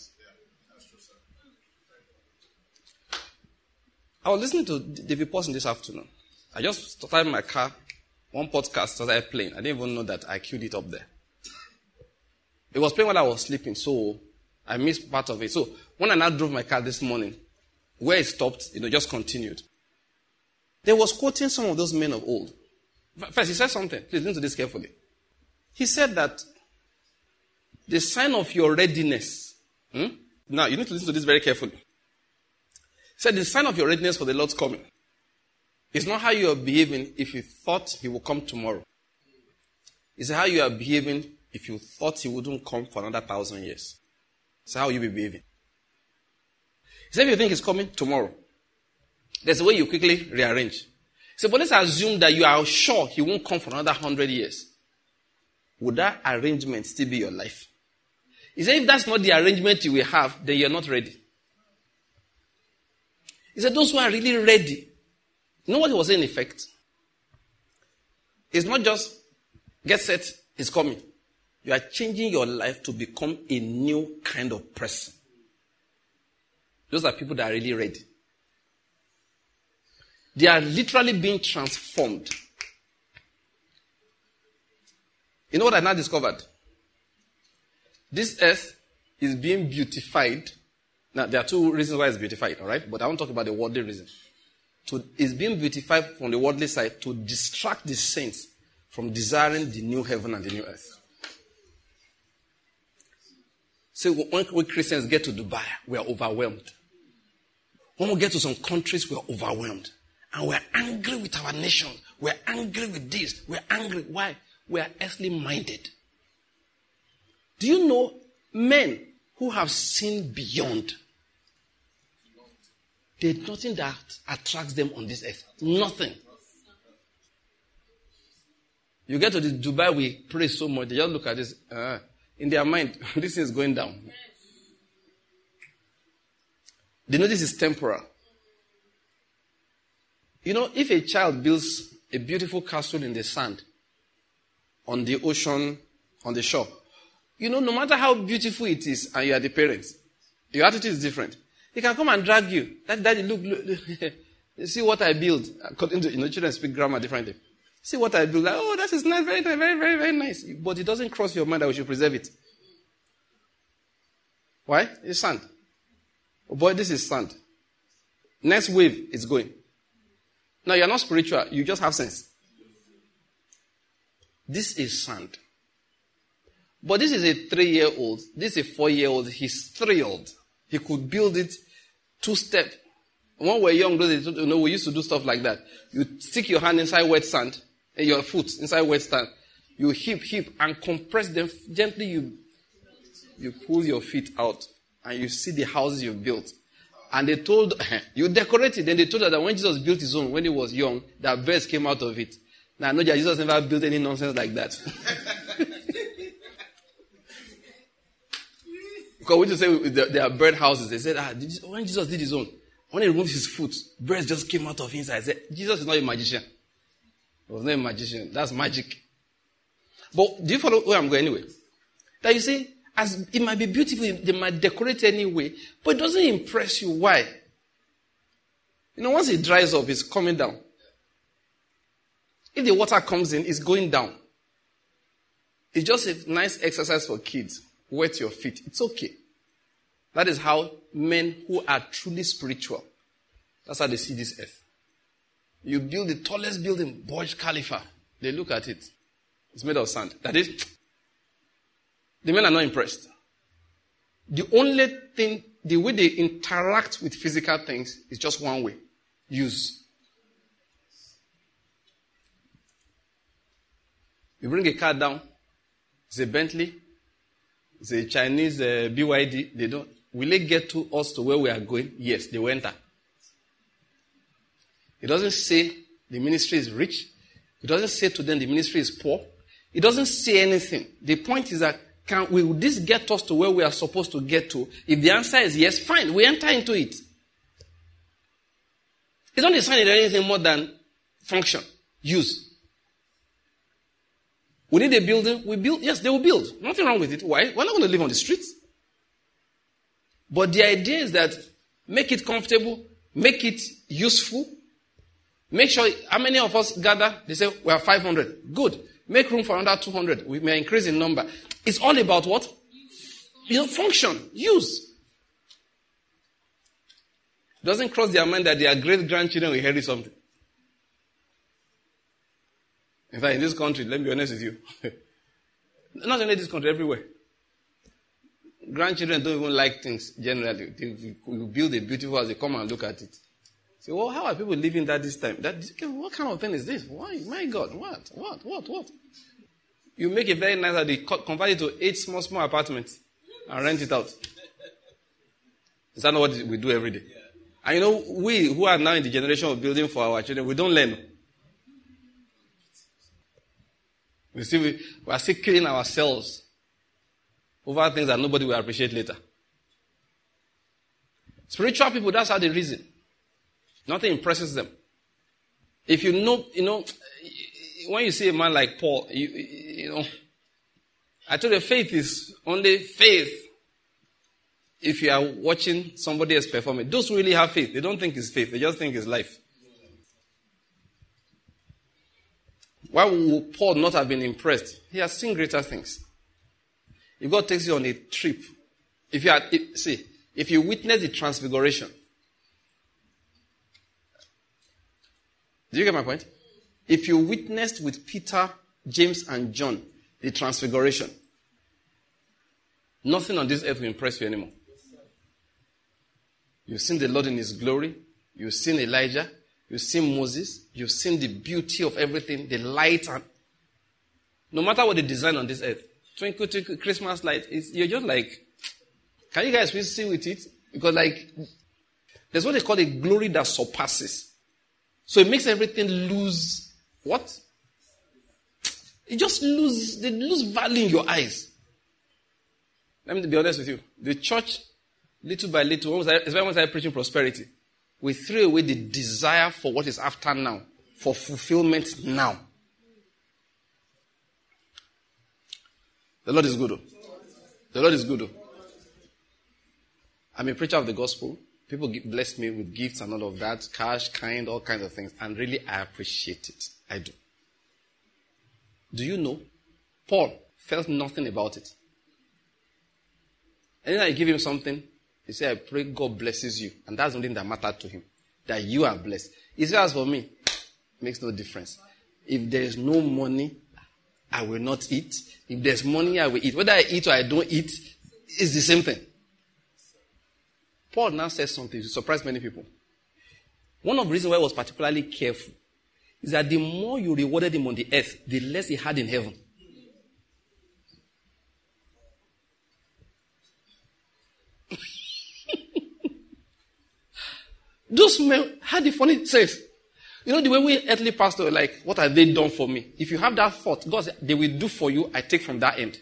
I was listening to David Paulson this afternoon. I just started my car, one podcast started playing. I didn't even know that I queued it up there. It was playing while I was sleeping, so I missed part of it. So when I now drove my car this morning, where it stopped, you know, just continued. They was quoting some of those men of old. First, he said something. Please listen to this carefully. He said that the sign of your readiness. Hmm? Now, you need to listen to this very carefully. He said the sign of your readiness for the Lord's coming is not how you are behaving if you thought he will come tomorrow. It's how you are behaving if you thought he wouldn't come for another thousand years? So how will you be behaving? He said, if you think he's coming tomorrow, there's a way you quickly rearrange. He said, but let's assume that you are sure he won't come for another hundred years. Would that arrangement still be your life? He said, if that's not the arrangement you will have, then you're not ready. He said, those who are really ready, you know what he was saying in effect? It's not just get set, he's coming. You are changing your life to become a new kind of person. Those are people that are really ready. They are literally being transformed. You know what I now discovered? This earth is being beautified. Now, there are two reasons why it's beautified, all right? But I want to talk about the worldly reason. To, it's being beautified from the worldly side to distract the saints from desiring the new heaven and the new earth. So when we Christians get to Dubai, we are overwhelmed. When we get to some countries, we are overwhelmed. And we are angry with our nation. We are angry with this. We are angry. Why? We are earthly minded. Do you know men who have seen beyond? There's nothing that attracts them on this earth. Nothing. You get to the Dubai, we pray so much. They just look at this. Uh, in their mind, this is going down. They know this is temporal. You know, if a child builds a beautiful castle in the sand, on the ocean, on the shore, you know, no matter how beautiful it is, and you are the parents, your attitude is different. He can come and drag you. That daddy, look, look, look. You see what I build. According to, you know, children speak grammar differently. See what I build. Like, oh, that is nice, very, very, very, very nice. But it doesn't cross your mind that we should preserve it. Why? It's sand. Oh boy, this is sand. Next wave is going. Now, you're not spiritual. You just have sense. This is sand. But this is a three-year-old. This is a four-year-old. He's thrilled. He could build it two-step. When we were young, you know, we used to do stuff like that. You stick your hand inside wet sand, and your foot inside wet sand. You heap, heap, and compress them gently. You, you pull your feet out, and you see the houses you've built. And they told, you decorate it. Then they told her that when Jesus built his own, when he was young, that birds came out of it. Now, I know that Jesus never built any nonsense like that. Because we just say there are bird houses. They said, ah, when Jesus did his own, when he removed his foot, birds just came out of inside. I said, Jesus is not a magician. He was not a magician. That's magic. But do you follow where I'm going anyway? That you see, as it might be beautiful, they might decorate anyway, but it doesn't impress you. Why? You know, once it dries up, it's coming down. If the water comes in, it's going down. It's just a nice exercise for kids. Wet your feet. It's okay. That is how men who are truly spiritual, that's how they see this earth. You build the tallest building, Burj Khalifa. They look at it. It's made of sand. That is, the men are not impressed. The only thing, the way they interact with physical things is just one way. Use. You bring a car down, it's a Bentley, it's a Chinese uh, B Y D, they don't. Will it get to us to where we are going? Yes, they will enter. It doesn't say the ministry is rich. It doesn't say to them the ministry is poor. It doesn't say anything. The point is that, can will this get us to where we are supposed to get to? If the answer is yes, fine, we enter into it. It's not a sign of anything more than function, use. We need a building, we build, yes, they will build. Nothing wrong with it. Why? We're not going to live on the streets. But the idea is that make it comfortable, make it useful, make sure, how many of us gather? They say, we are five hundred. Good. Make room for another two hundred. We may increase in number. It's all about what? You know, function, use. It doesn't cross their mind that their great-grandchildren will inherit something. In fact, in this country, let me be honest with you. Not only this country, everywhere. Grandchildren don't even like things generally. You build a beautiful house, they come and look at it. Say, well, how are people living that this time? That, what kind of thing is this? Why? My God, what? What? What? What? You make a very nice house, they convert it to eight small, small apartments and rent it out. Is that not what we do every day? Yeah. And you know, we who are now in the generation of building for our children, we don't learn. We, see, we, we are still killing ourselves over things that nobody will appreciate later. Spiritual people, that's how they reason. Nothing impresses them. If you know, you know, when you see a man like Paul, you, you know, I told you faith is only faith if you are watching somebody else perform it. Those who really have faith, they don't think it's faith, they just think it's life. Why would Paul not have been impressed? He has seen greater things. If God takes you on a trip, if you are, if, see, if you witness the transfiguration, do you get my point? If you witnessed with Peter, James, and John the transfiguration, nothing on this earth will impress you anymore. You've seen the Lord in His glory. You've seen Elijah. You've seen Moses. You've seen the beauty of everything, the light. And no matter what they design on this earth, twinkle, twinkle, Christmas light, it's, you're just like, can you guys please see with it? Because like, there's what they call a glory that surpasses. So it makes everything lose, what? It just lose, they lose value in your eyes. Let me be honest with you. The church, little by little, especially when I started preaching prosperity, we threw away the desire for what is after now, for fulfillment now. The Lord is good. Though. The Lord is good. Though. I'm a preacher of the gospel. People bless me with gifts and all of that, cash, kind, all kinds of things. And really, I appreciate it. I do. Do you know? Paul felt nothing about it. And then I give him something. He said, I pray God blesses you. And that's something that mattered to him. That you are blessed. He said, as for me, it makes no difference. If there is no money, I will not eat. If there's money, I will eat. Whether I eat or I don't eat, it's the same thing. Paul now says something to surprise many people. One of the reasons why he was particularly careful is that the more you rewarded him on the earth, the less he had in heaven. Those men had the funny sense. You know, the way we earthly pastor, like, what have they done for me? If you have that thought, God said, they will do for you, I take from that end.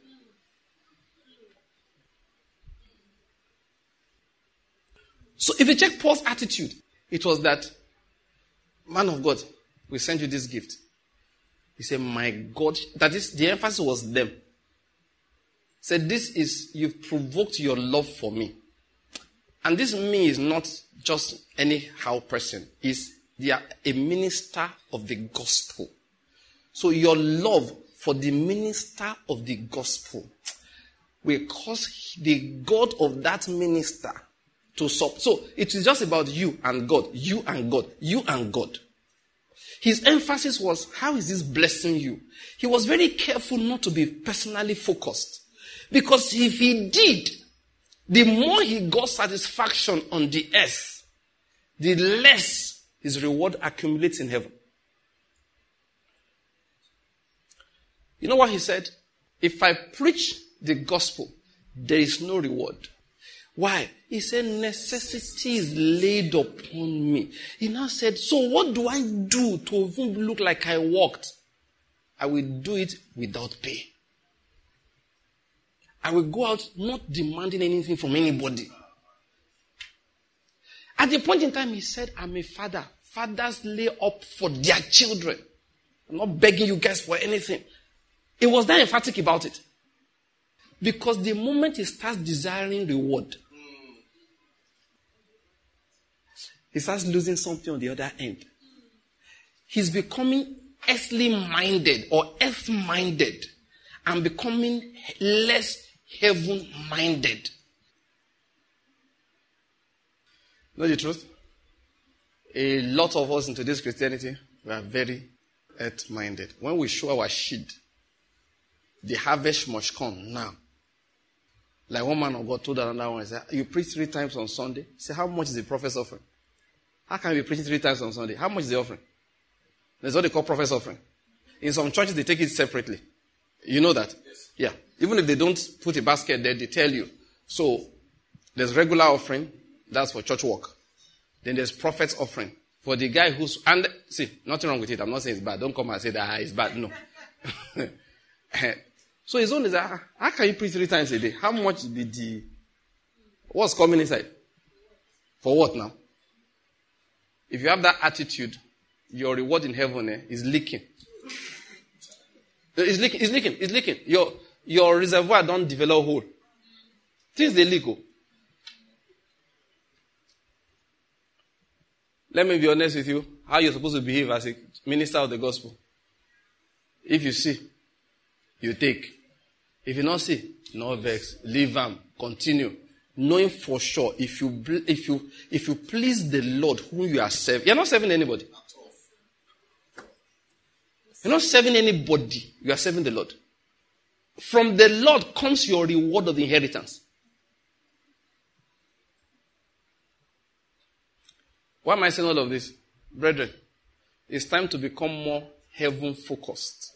So if you check Paul's attitude, it was that, man of God, we send you this gift. He said, my God, that is, the emphasis was them. He said, this is, you've provoked your love for me. And this me is not just anyhow person. Is they are a minister of the gospel. So your love for the minister of the gospel will cause the God of that minister to sub. So it is just about you and God, you and God, you and God. His emphasis was, how is this blessing you? He was very careful not to be personally focused. Because if he did, the more he got satisfaction on the earth, the less his reward accumulates in heaven. You know what he said? If I preach the gospel, there is no reward. Why? He said, necessity is laid upon me. He now said, so what do I do to even look like I walked? I will do it without pay. I will go out not demanding anything from anybody. At the point in time, he said, I'm a father. Fathers lay up for their children. I'm not begging you guys for anything. He was that emphatic about it. Because the moment he starts desiring reward, he starts losing something on the other end. He's becoming earthly minded or earth minded and becoming less heaven minded. Know the truth? A lot of us in today's Christianity, we are very earth minded. When we show our seed, the harvest must come now. Like one man of God told another one, he said, you preach three times on Sunday. He said, how much is the prophet's offering? How can you be preaching three times on Sunday? How much is the offering? That's what they call prophet's offering. In some churches, they take it separately. You know that? Yes. Yeah. Even if they don't put a basket there, they tell you. So, there's regular offering. That's for church work. Then there's prophet's offering. For the guy who's... And see, nothing wrong with it. I'm not saying it's bad. Don't come and say that ah, it's bad. No. So his own is that, how can you preach three times a day? How much be the... What's coming inside? For what now? If you have that attitude, your reward in heaven eh, is leaking. It's leaking. It's leaking. It's leaking. Your, your reservoir don't develop whole. Things they leak. Oh. Let me be honest with you. How you're supposed to behave as a minister of the gospel. If you see, you take. If you not see, no vex. Leave them. Continue. Knowing for sure, if you if you if you please the Lord whom you are serving, you're not serving anybody. You're not serving anybody. You are serving the Lord. From the Lord comes your reward of inheritance. Why am I saying all of this? Brethren, it's time to become more heaven focused.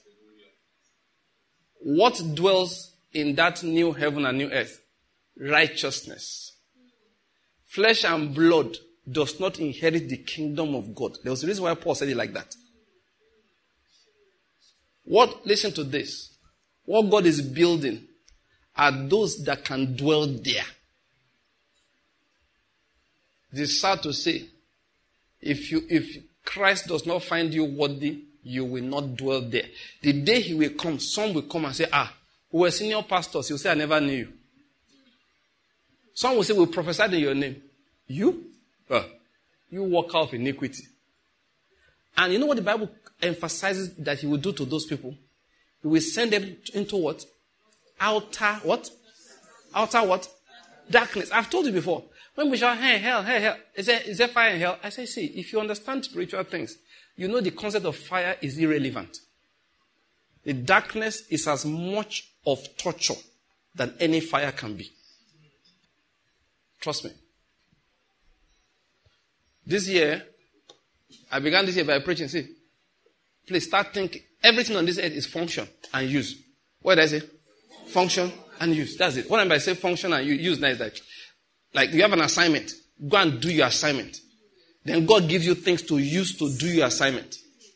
What dwells in that new heaven and new earth? Righteousness. Flesh and blood does not inherit the kingdom of God. There was a reason why Paul said it like that. What, listen to this. What God is building are those that can dwell there. It is sad to say, if you, if Christ does not find you worthy, you will not dwell there. The day he will come, some will come and say, ah, we were senior pastors. He'll say, I never knew you. Some will say, we prophesied in your name. You? Uh, you walk out of iniquity. And you know what the Bible emphasizes that he will do to those people? He will send them into what? Outer what? Outer what? Darkness. I've told you before. When we shout, hey, hell, hey, hell, is there, is there fire in hell? I say, see, if you understand spiritual things, you know the concept of fire is irrelevant. The darkness is as much of torture than any fire can be. Trust me. This year, I began this year by preaching. See, please start thinking. Everything on this earth is function and use. What did I say? Function and use. That's it. What I mean by say function and use, now is that, like you have an assignment. Go and do your assignment. Then God gives you things to use to do your assignment.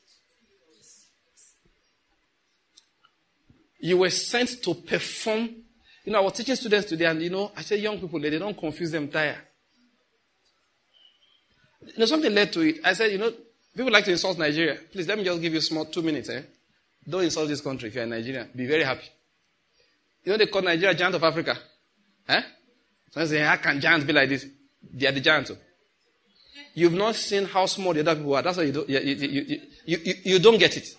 You were sent to perform. You know, I was teaching students today, and you know, I say young people, they don't confuse them tire. You know, something led to it. I said, you know, people like to insult Nigeria. Please, let me just give you a small two minutes. Eh? Don't insult this country if you're in Nigeria. Be very happy. You know, they call Nigeria giant of Africa. Eh? So I say, how can giants be like this? They are the giants. You've not seen how small the other people are. That's why you don't, you, you, you, you, you, you don't get it.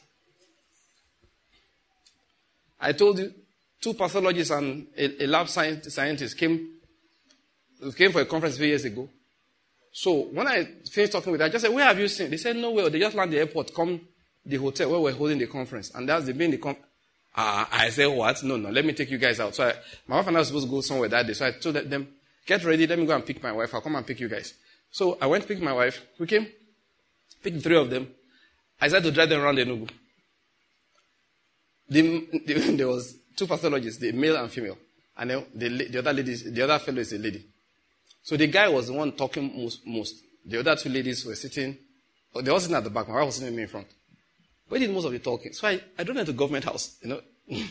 I told you, two pathologists and a, a lab science, scientist came, came for a conference a few years ago. So when I finished talking with them, I just said, where have you seen? They said, nowhere. They just landed the airport, come the hotel where we're holding the conference. And that's the being the conference. Uh, I said, what? No, no, let me take you guys out. So I, my wife and I were supposed to go somewhere that day. So I told them, get ready, let me go and pick my wife. I'll come and pick you guys. So I went to pick my wife. We came, picked three of them. I started to drive them around Enugu. The, the, there was two pathologists, the male and female. And then the, the other lady, the other fellow is a lady. So the guy was the one talking most, most. The other two ladies were sitting, oh, they were sitting at the back. My wife was sitting with me in front. We did most of the talking. So I, I drove into the government house, you know.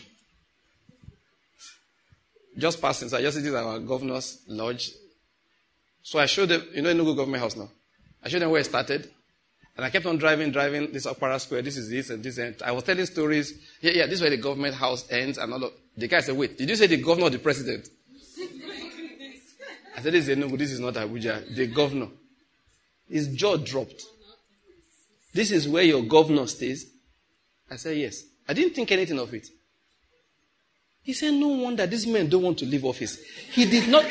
Just passing. So I just sitting at our governor's lodge. So I showed them, you know, Enugu government house now. I showed them where it started. And I kept on driving, driving this Okpara Square. This is this and this. And I was telling stories. Yeah, yeah, this is where the government house ends and all of. The guy said, wait, did you say the governor or the president? I said, this is Enugu, this is not Abuja. The governor. His jaw dropped. This is where your governor stays? I said, yes. I didn't think anything of it. He said, no wonder these men don't want to leave office. He did not.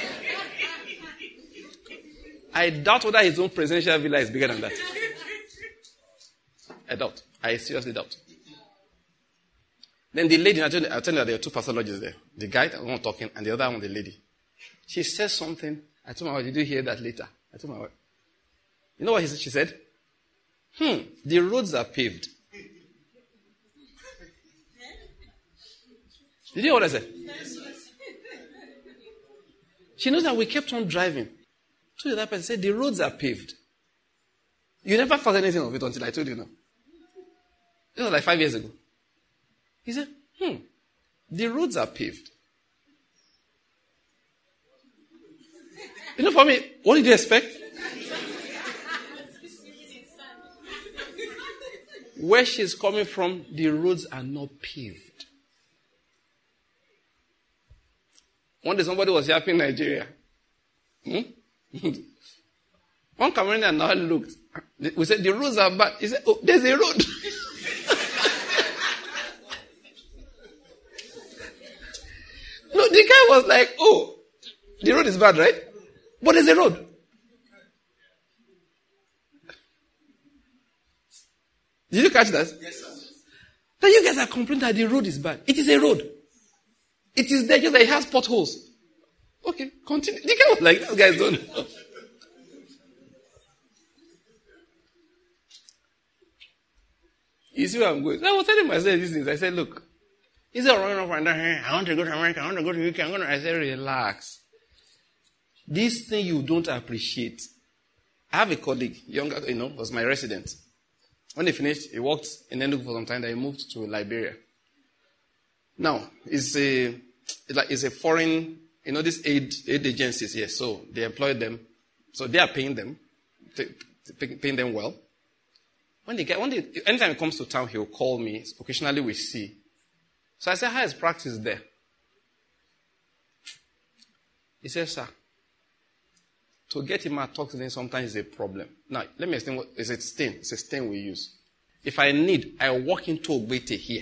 I doubt whether his own presidential villa is bigger than that. I doubt. I seriously doubt. Then the lady, I tell you, I tell you that there are two pathologists there. The guy, the one talking, and the other one, the lady. She says something. I told my wife, did you hear that later? I told my wife. You know what she said? Hmm, the roads are paved. Did you hear what I said? She knows that we kept on driving. To the other person, said, the roads are paved. You never thought anything of it until I told you now. It was like five years ago. He said, hmm, the roads are paved. You know, for me, what did you expect? Where she's coming from, the roads are not paved. One day somebody was yapping in Nigeria. Hmm? One Cameroonian now looked. We said, the roads are bad. He said, oh, there's a road. No, the guy was like, oh, the road is bad, right? But there's a road. Did you catch that? Yes, sir. Now you guys are complaining that the road is bad. It is a road. It is there, just that it has potholes. Okay, continue. The guy was like, these guys don't know. You see where I'm going? So I was telling myself these things. I said, look, instead of running up and down here, I want to go to America, I want to go to U K, I'm going to, I said, relax. This thing you don't appreciate. I have a colleague, younger, you know, was my resident. When he finished, he worked in Enugu for some time, then he moved to Liberia. Now, it's a, it's a foreign, you know, these aid, aid agencies here, so they employ them. So they are paying them, paying them well. When they get, when they, anytime he comes to town, he'll call me. Occasionally we see. So I said, how is practice there? He says, sir, to get him out, talk to him sometimes is a problem. Now, let me explain what is a stain. It's a stain we use. If I need, I walk into Ogbete here.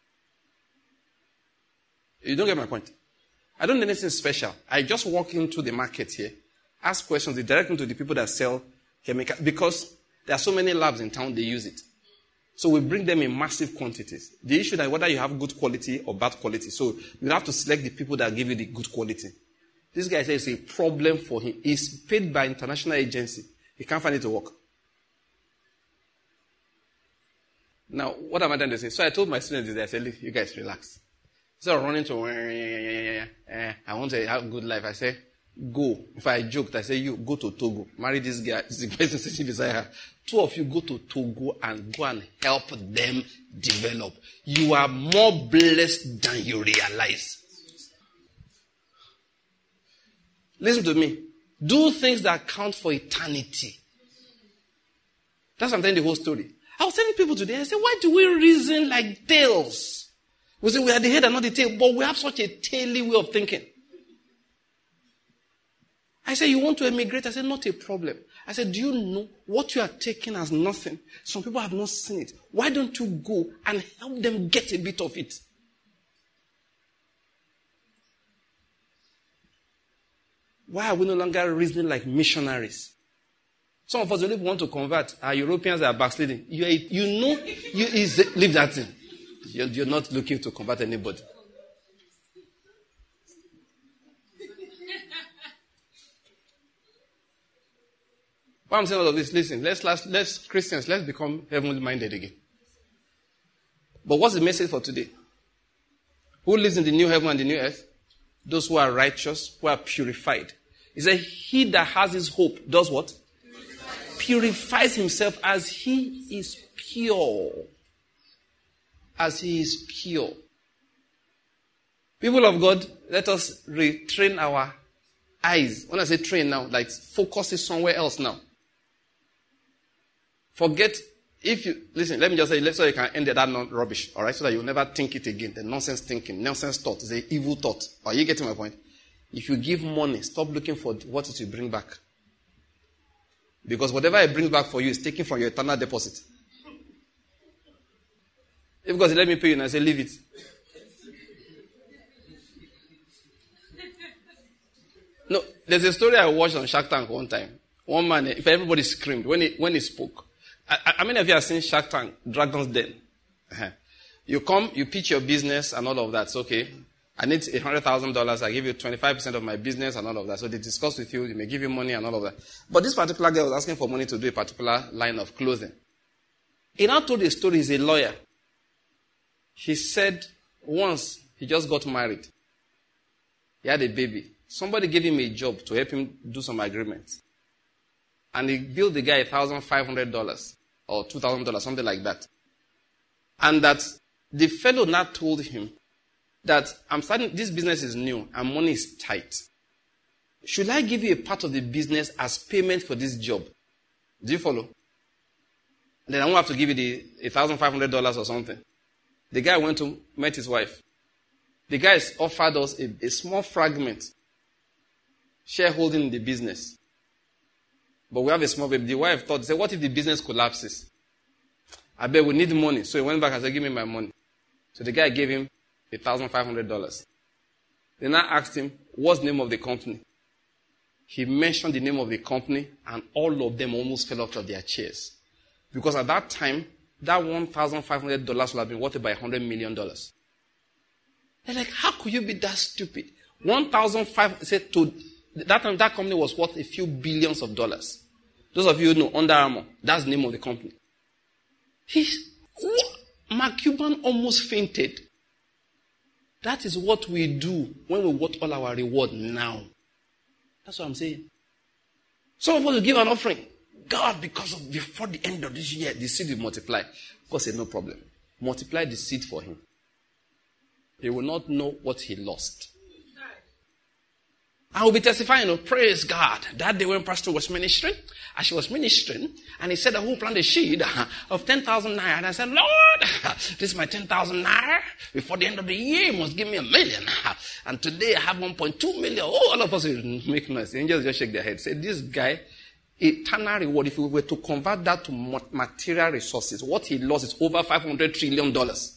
You don't get my point. I don't need anything special. I just walk into the market here, ask questions, they direct me to the people that sell chemicals, because there are so many labs in town, they use it. So we bring them in massive quantities. The issue is whether you have good quality or bad quality. So you have to select the people that give you the good quality. This guy says it's a problem for him. He's paid by international agency. He can't find it to work. Now, what am I done to say? So I told my students this, I said, look, you guys relax. Instead of running to, I want to have a good life, I say, go. If I joked, I say, you go to Togo. Marry this guy. This is the person sitting beside her. Two of you go to Togo and go and help them develop. You are more blessed than you realize. Listen to me. Do things that count for eternity. That's what I'm telling the whole story. I was telling people today, I said, why do we reason like tails? We say we are the head and not the tail, but we have such a taily way of thinking. I said, you want to emigrate? I said, not a problem. I said, do you know what you are taking as nothing? Some people have not seen it. Why don't you go and help them get a bit of it? Why are we no longer reasoning like missionaries? Some of us only want to convert. Our Europeans are backsliding. You, you know, you is, leave that thing. You're, you're not looking to convert anybody. Why I'm saying all of this, listen, let's, let's, let's Christians, let's become heavenly minded again. But what's the message for today? Who lives in the new heaven and the new earth? Those who are righteous, who are purified. He said, he that has his hope does what? Purifies, Purifies himself as he is pure. As he is pure. People of God, let us retrain our eyes. When I say train now, like focus it somewhere else now. Forget, if you, listen, let me just say, let's so you can end that non rubbish, alright, so that you'll never think it again. The nonsense thinking, nonsense thought is an evil thought. Are you getting my point? If you give money, stop looking for what it will bring back. Because whatever it brings back for you is taken from your eternal deposit. If God said, let me pay you, and I say, leave it. No, there's a story I watched on Shark Tank one time. One man, if everybody screamed when he, when he spoke. I, I mean, if you have seen Shark Tank, Dragon's Den. Uh-huh. You come, you pitch your business and all of that. It's okay. I need one hundred thousand dollars. I give you twenty-five percent of my business and all of that. So they discuss with you. They may give you money and all of that. But this particular guy was asking for money to do a particular line of clothing. He now told a story. He's a lawyer. He said once He just got married. He had a baby. Somebody gave him a job to help him do some agreements. And he billed the guy one thousand five hundred dollars or two thousand dollars, something like that. And that the fellow now told him that I'm starting, this business is new and money is tight. Should I give you a part of the business as payment for this job? Do you follow? Then I won't have to give you the one thousand five hundred dollars or something. The guy went to met his wife. The guy offered us a, a small fragment, shareholding in the business. But we have a small baby. The wife thought, said, what if the business collapses? I bet we need money. So he went back and said, give me my money. So the guy gave him one thousand five hundred dollars. Then I asked him, what's the name of the company? He mentioned the name of the company, and all of them almost fell off of their chairs. Because at that time, that one thousand five hundred dollars would have been worth about one hundred million dollars. They're like, how could you be that stupid? one thousand five hundred said to that time, that company was worth a few billions of dollars. Those of you who know Under Armour, that's the name of the company. He's, Mark Cuban almost fainted. That is what we do when we want all our reward now. That's what I'm saying. Some of us will give an offering. God, because of before the end of this year, the seed will multiply. God said, no problem. Multiply the seed for him. He will not know what he lost. I will be testifying, oh, praise God. That day when Pastor was ministering, as she was ministering, and he said, who will plant a seed of ten thousand naira? And I said, Lord, this is my ten thousand naira. Before the end of the year, you must give me a million. And today I have one point two million. Oh, all of us will make noise. The angels just shake their heads. Say, this guy, eternal reward, if we were to convert that to material resources, what he lost is over five hundred trillion dollars.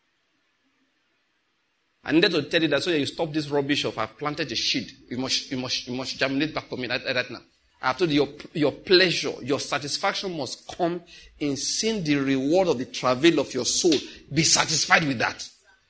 I needed to tell you that so that you stop this rubbish of I've planted a seed. You must, you must, you must germinate back to me right, right now. I have told you your, your pleasure, your satisfaction must come in seeing the reward of the travail of your soul. Be satisfied with that.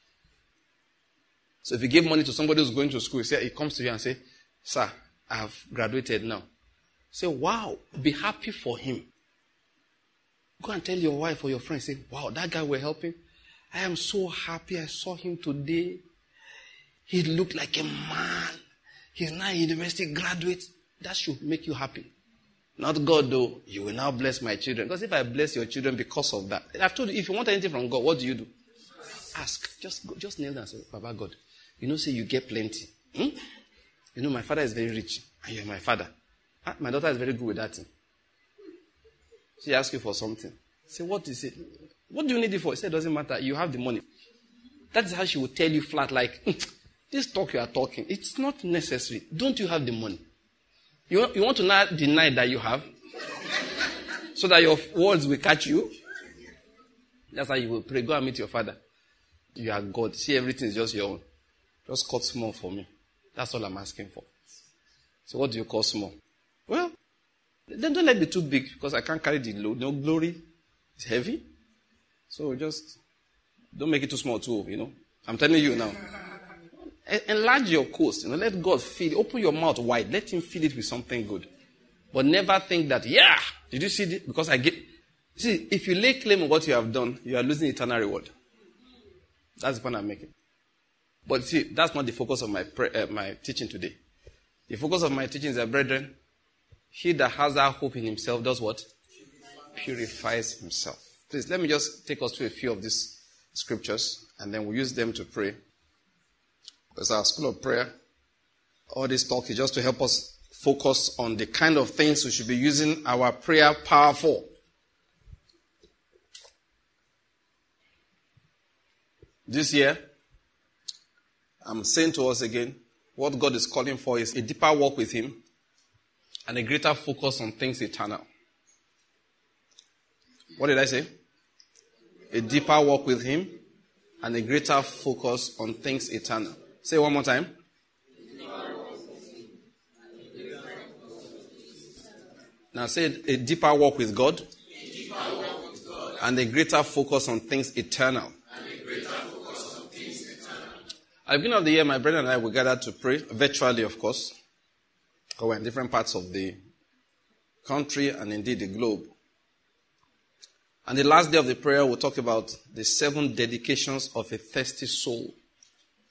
So if you give money to somebody who's going to school, say, he comes to you and say, sir, I have graduated now. Say, wow, be happy for him. Go and tell your wife or your friend, say, wow, that guy we're helping. I am so happy I saw him today. He looked like a man. He's now a university graduate. That should make you happy. Not God, though. You will now bless my children. Because if I bless your children because of that, I've told you, if you want anything from God, what do you do? Ask. Just go, just kneel down and say, Baba God, you know, say you get plenty. Hmm? You know, my father is very rich, and you're my father. Ah, my daughter is very good with that thing. She asks you for something. Say, what is it? What do you need it for? He said, it doesn't matter. You have the money. That is how she will tell you flat, like, this talk you are talking, it's not necessary. Don't you have the money? You want, you want to not deny that you have? So that your words will catch you? That's how you will pray. Go and meet your father. You are God. See, everything is just your own. Just cut small for me. That's all I'm asking for. So what do you call small? Well, then don't let it be too big because I can't carry the load. No glory. It's heavy. So just don't make it too small too, you know. I'm telling you now. Enlarge your coast. You know, let God feed it. Open your mouth wide. Let him feed it with something good. But never think that, yeah, did you see this? Because I get... See, if you lay claim on what you have done, you are losing eternal reward. That's the point I'm making. But see, that's not the focus of my pre- uh, my teaching today. The focus of my teaching is that, brethren, he that has that hope in himself does what? Purifies himself. Please, let me just take us through a few of these scriptures, and then we'll use them to pray. Because our school of prayer, all this talk is just to help us focus on the kind of things we should be using our prayer power for. This year, I'm saying to us again, what God is calling for is a deeper walk with him and a greater focus on things eternal. What did I say? A deeper walk with him and a greater focus on things eternal. Say it one more time. Now say a deeper walk with God, a deeper walk with God. And a greater focus on things eternal. And a greater focus on things eternal. At the beginning of the year, my brother and I will gather to pray, virtually of course, because we're in different parts of the country and indeed the globe. And the last day of the prayer, we'll talk about the seven dedications of a thirsty soul.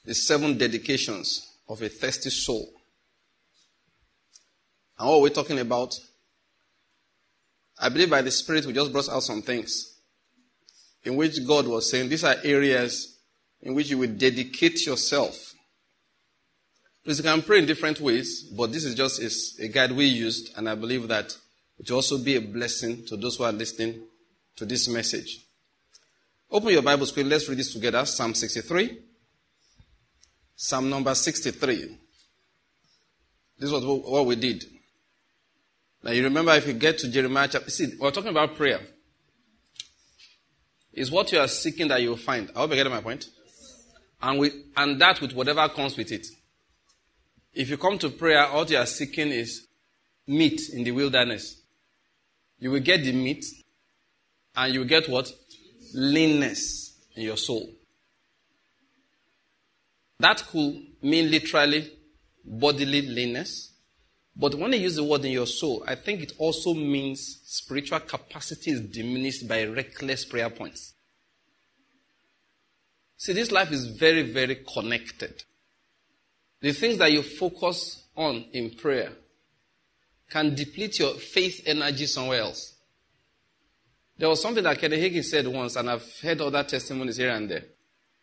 the seven dedications of a thirsty soul. And what we're talking about, I believe by the Spirit we just brought out some things in which God was saying these are areas in which you will dedicate yourself. Please, you can pray in different ways, but this is just a, a guide we used, and I believe that it will also be a blessing to those who are listening to this message. Open your Bibles quickly. Let's read this together. Psalm sixty-three. Psalm number sixty-three. This is what, what we did. Now you remember if you get to Jeremiah chapter, see, we're talking about prayer. It's what you are seeking that you will find. I hope you get my point. And with, and that with whatever comes with it. If you come to prayer, all you are seeking is meat in the wilderness. You will get the meat, and you will get what? Leanness in your soul. That could mean literally bodily leanness. But when you use the word in your soul, I think it also means spiritual capacity is diminished by reckless prayer points. See, this life is very, very connected. The things that you focus on in prayer can deplete your faith energy somewhere else. There was something that Kenneth Hagin said once, and I've heard other testimonies here and there.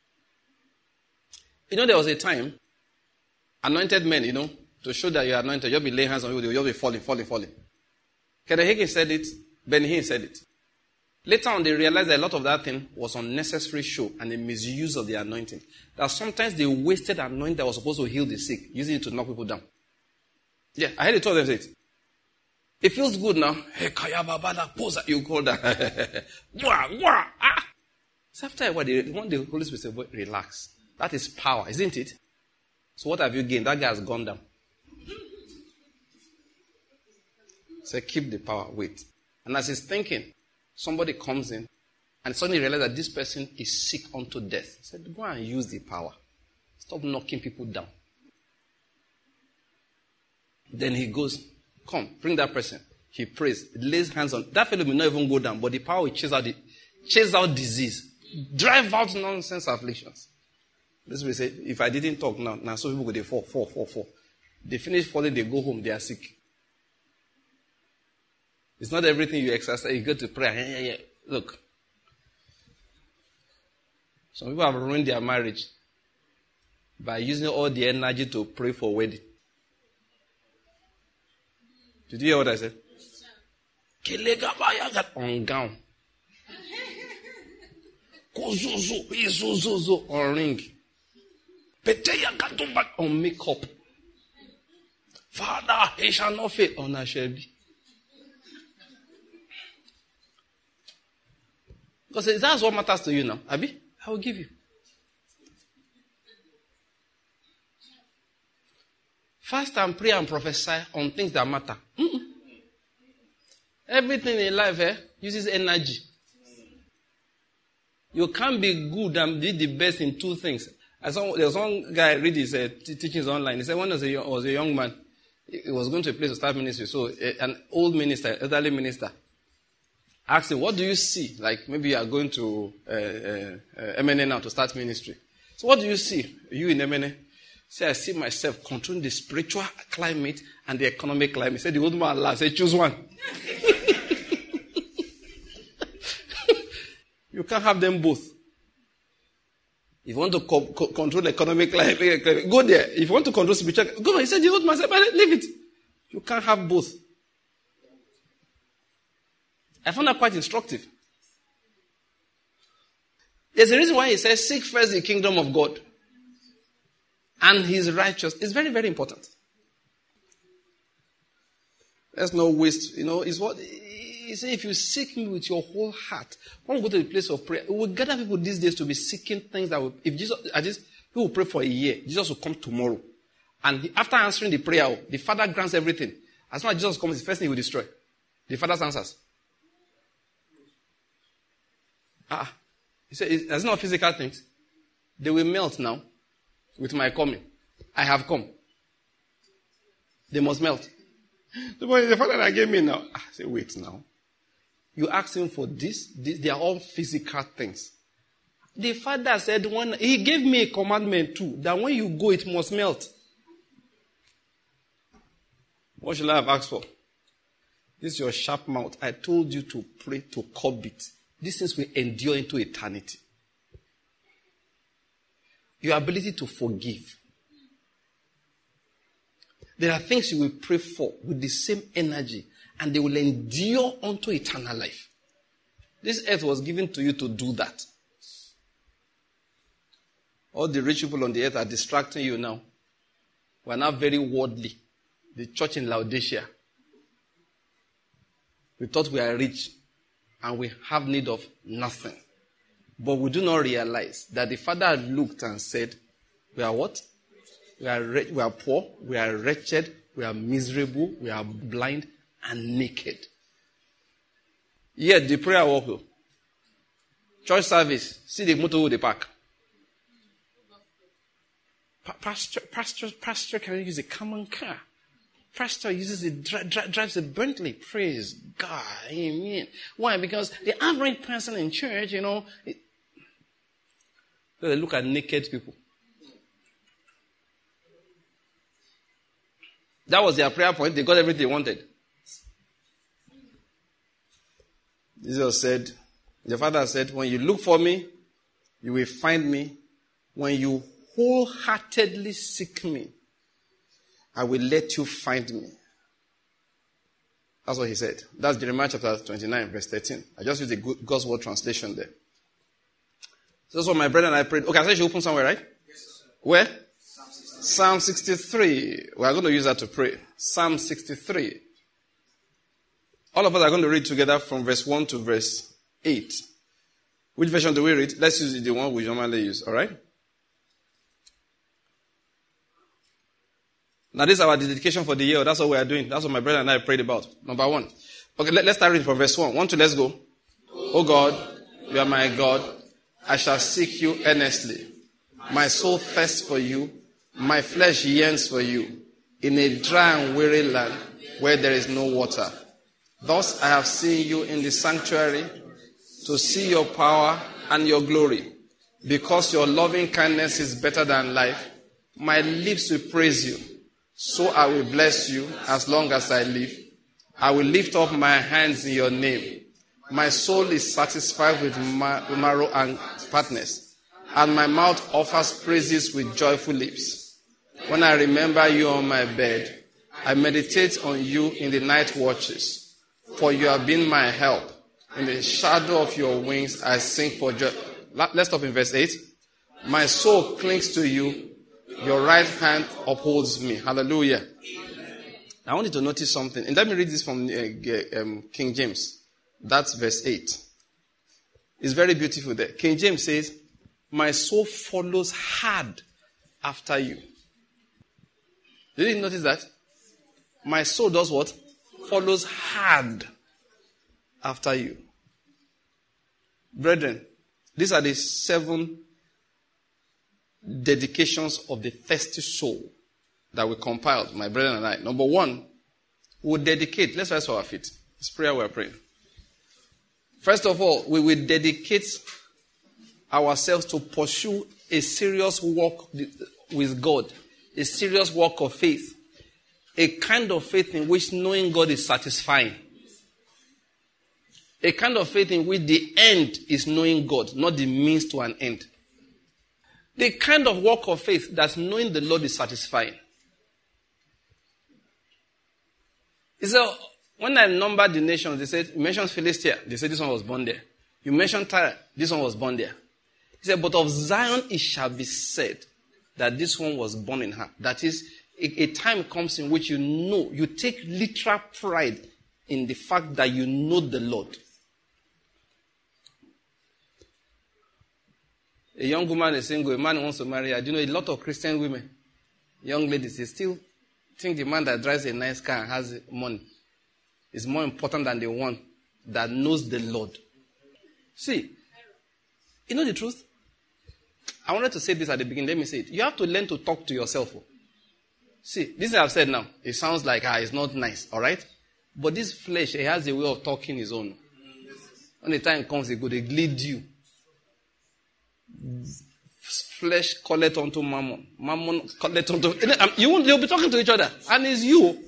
You know, there was a time, anointed men, you know, to show that you're anointed, you'll be laying hands on you, you'll be falling, falling, falling. Kenneth Hagin said it, Benny Hinn said it. Later on, they realized that a lot of that thing was unnecessary show and a misuse of the anointing. That sometimes they wasted anointing that was supposed to heal the sick, using it to knock people down. Yeah, I heard it told them say it. It feels good now. Hey, kaya babala, pose that you call that. Wah, wah, ah. So after a while, they want the Holy Spirit to say, relax. That is power, isn't it? So what have you gained? That guy has gone down. So keep the power, wait. And as he's thinking, somebody comes in and suddenly realizes that this person is sick unto death. He said, go and use the power. Stop knocking people down. Then he goes, come, bring that person. He prays, lays hands on. That fellow will not even go down, but the power will chase out, the, chase out disease. Drive out nonsense afflictions. This will say, if I didn't talk now, now some people go, they fall, fall, fall, fall. They finish falling, they go home, they are sick. It's not everything you exercise, you go to prayer. Yeah, yeah, yeah. Look. Some people have ruined their marriage by using all the energy to pray for wedding. Did you hear what I said? On gown. On ring. On makeup. Father, he shall not fail on a shelby. Because that's what matters to you now. Abi, I will give you. Fast and pray and prophesy on things that matter. Mm-mm. Everything in life eh, uses energy. You can't be good and be the best in two things. I saw, there was one guy read his uh, t- teachings online. He said one was a, was a young man. He was going to a place to start ministry. So uh, an old minister, elderly minister, asked him, what do you see? Like maybe you are going to uh, uh, uh, M N A now to start ministry. So what do you see? You in M N A? Say, I see myself controlling the spiritual climate and the economic climate. Say, the old man laughed. Say, choose one. You can't have them both. If you want to co- co- control the economic climate, go there. If you want to control spiritual, go on. He said, the old man said, leave it. You can't have both. I found that quite instructive. There's a reason why he says, seek first the kingdom of God and his righteousness. It's very, very important. Let's not waste, you know, it's what he said, if you seek me with your whole heart, when we go to the place of prayer, we will gather people these days to be seeking things that will, if Jesus, at least, people will pray for a year, Jesus will come tomorrow. And after answering the prayer, the Father grants everything. As soon as Jesus comes, the first thing he will destroy. The Father's answers. Ah, he said, it's not physical things. They will melt now with my coming. I have come. They must melt. The boy, the Father that gave me now. I say, wait now. You ask him for this, this, they are all physical things. The Father said, when he gave me a commandment too, that when you go, it must melt. What should I have asked for? This is your sharp mouth. I told you to pray to curb it. These things will endure into eternity. Your ability to forgive. There are things you will pray for with the same energy, and they will endure unto eternal life. This earth was given to you to do that. All the rich people on the earth are distracting you now. We are now very worldly. The church in Laodicea. We thought we are rich and we have need of nothing. But we do not realize that the Father had looked and said, we are what? We are, re- we are poor, we are wretched, we are miserable, we are blind and naked. Yet the prayer walk, church service, see the motor with the park. Pa- pastor, pastor, pastor can use a common car. Pastor uses a dri- dri- drives a Bentley. Praise God, amen. Why? Because the average person in church, you know, it, they look at naked people. That was their prayer point. They got everything they wanted. Jesus said, the Father said, when you look for me, you will find me. When you wholeheartedly seek me, I will let you find me. That's what he said. That's Jeremiah chapter twenty-nine, verse thirteen. I just used the God's word translation there. So that's what my brother and I prayed. Okay, I said you open somewhere, right? Yes, where? Psalm sixty-three. We are going to use that to pray. Psalm sixty-three. All of us are going to read together from verse one to verse eight. Which version do we read? Let's use the one we normally use, all right? Now, this is our dedication for the year. That's what we are doing. That's what my brother and I prayed about. Number one. Okay, let, let's start reading from verse one. One, two, let's go. Oh God, you are my God. I shall seek you earnestly. My soul thirsts for you. My flesh yearns for you. In a dry and weary land where there is no water. Thus I have seen you in the sanctuary to see your power and your glory. Because your loving kindness is better than life, my lips will praise you. So I will bless you as long as I live. I will lift up my hands in your name. My soul is satisfied with marrow and fatness, and my mouth offers praises with joyful lips. When I remember you on my bed, I meditate on you in the night watches. For you have been my help. In the shadow of your wings, I sing for joy. Let's stop in verse eight. My soul clings to you. Your right hand upholds me. Hallelujah. Amen. I want you to notice something. And let me read this from uh, um, King James. That's verse eight. It's very beautiful there. King James says, my soul follows hard after you. Did you notice that? My soul does what? Follows hard after you. Brethren, these are the seven dedications of the thirsty soul that we compiled, my brethren and I. Number one, we'll dedicate. Let's rise to our feet. It's prayer we're praying. First of all, we will dedicate ourselves to pursue a serious walk with God, a serious walk of faith, a kind of faith in which knowing God is satisfying, a kind of faith in which the end is knowing God, not the means to an end. The kind of walk of faith that's knowing the Lord is satisfying. So when I numbered the nations, they said, you mentioned Philistia. They said this one was born there. You mentioned Tyre. This one was born there. He said, but of Zion it shall be said that this one was born in her. That is, a, a time comes in which you know, you take literal pride in the fact that you know the Lord. A young woman is single, a man wants to marry her. Do you know a lot of Christian women, young ladies, they still think the man that drives a nice car and has money is more important than the one that knows the Lord. See, you know the truth? I wanted to say this at the beginning. Let me say it. You have to learn to talk to yourself. See, this I've said now, it sounds like ah, it's not nice, all right? But this flesh, it has a way of talking his own. When the time comes, it could lead you. Flesh collect unto mammon. Mammon collect unto... You won't, they'll be talking to each other. And it's you.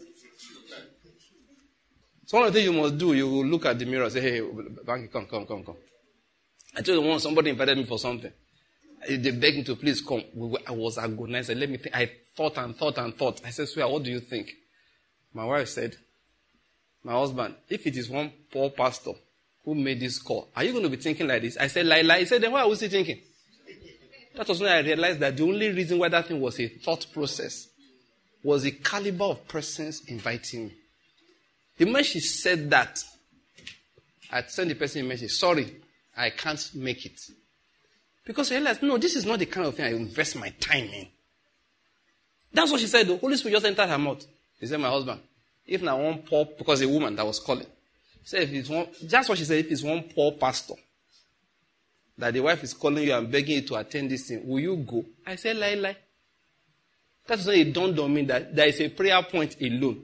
So one of the things you must do, you will look at the mirror and say, hey, Banky, come, come, come, come. I told you once somebody invited me for something. They begged me to please come. I was agonized. Let me think. I thought and thought and thought. I said, swear, what do you think? My wife said, my husband, if it is one poor pastor who made this call, are you going to be thinking like this? I said, lie, lie. He said, then why was he thinking? That was when I realized that the only reason why that thing was a thought process was the caliber of persons inviting me. The moment she said that, I sent the person a message, sorry, I can't make it. Because I realized, no, this is not the kind of thing I invest my time in. That's what she said. The Holy Spirit just entered her mouth. He said, my husband, if now one poor, because a woman that was calling, said if it's one, just what she said, if it's one poor pastor, that the wife is calling you and begging you to attend this thing, will you go? I said, lie, lie. That's when it dawned on me that there is a prayer point alone.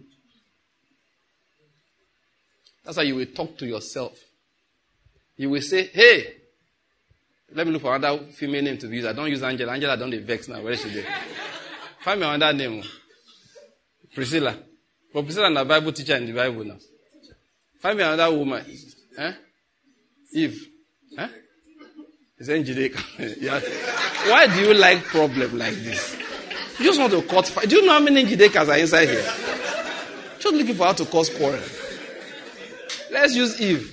That's why you will talk to yourself. You will say, hey, let me look for another female name to use. I don't use Angela. Angela don't vex now. Where is she there? Find me another name. Priscilla. But Priscilla is a Bible teacher in the Bible now. Find me another woman. Eh? Eve. Eh? Is it Njideka? Yeah. Why do you like problem like this? You just want to cut fight. Do you know how many Njidekas are inside here? Just looking for how to cause quarrel. Let's use Eve.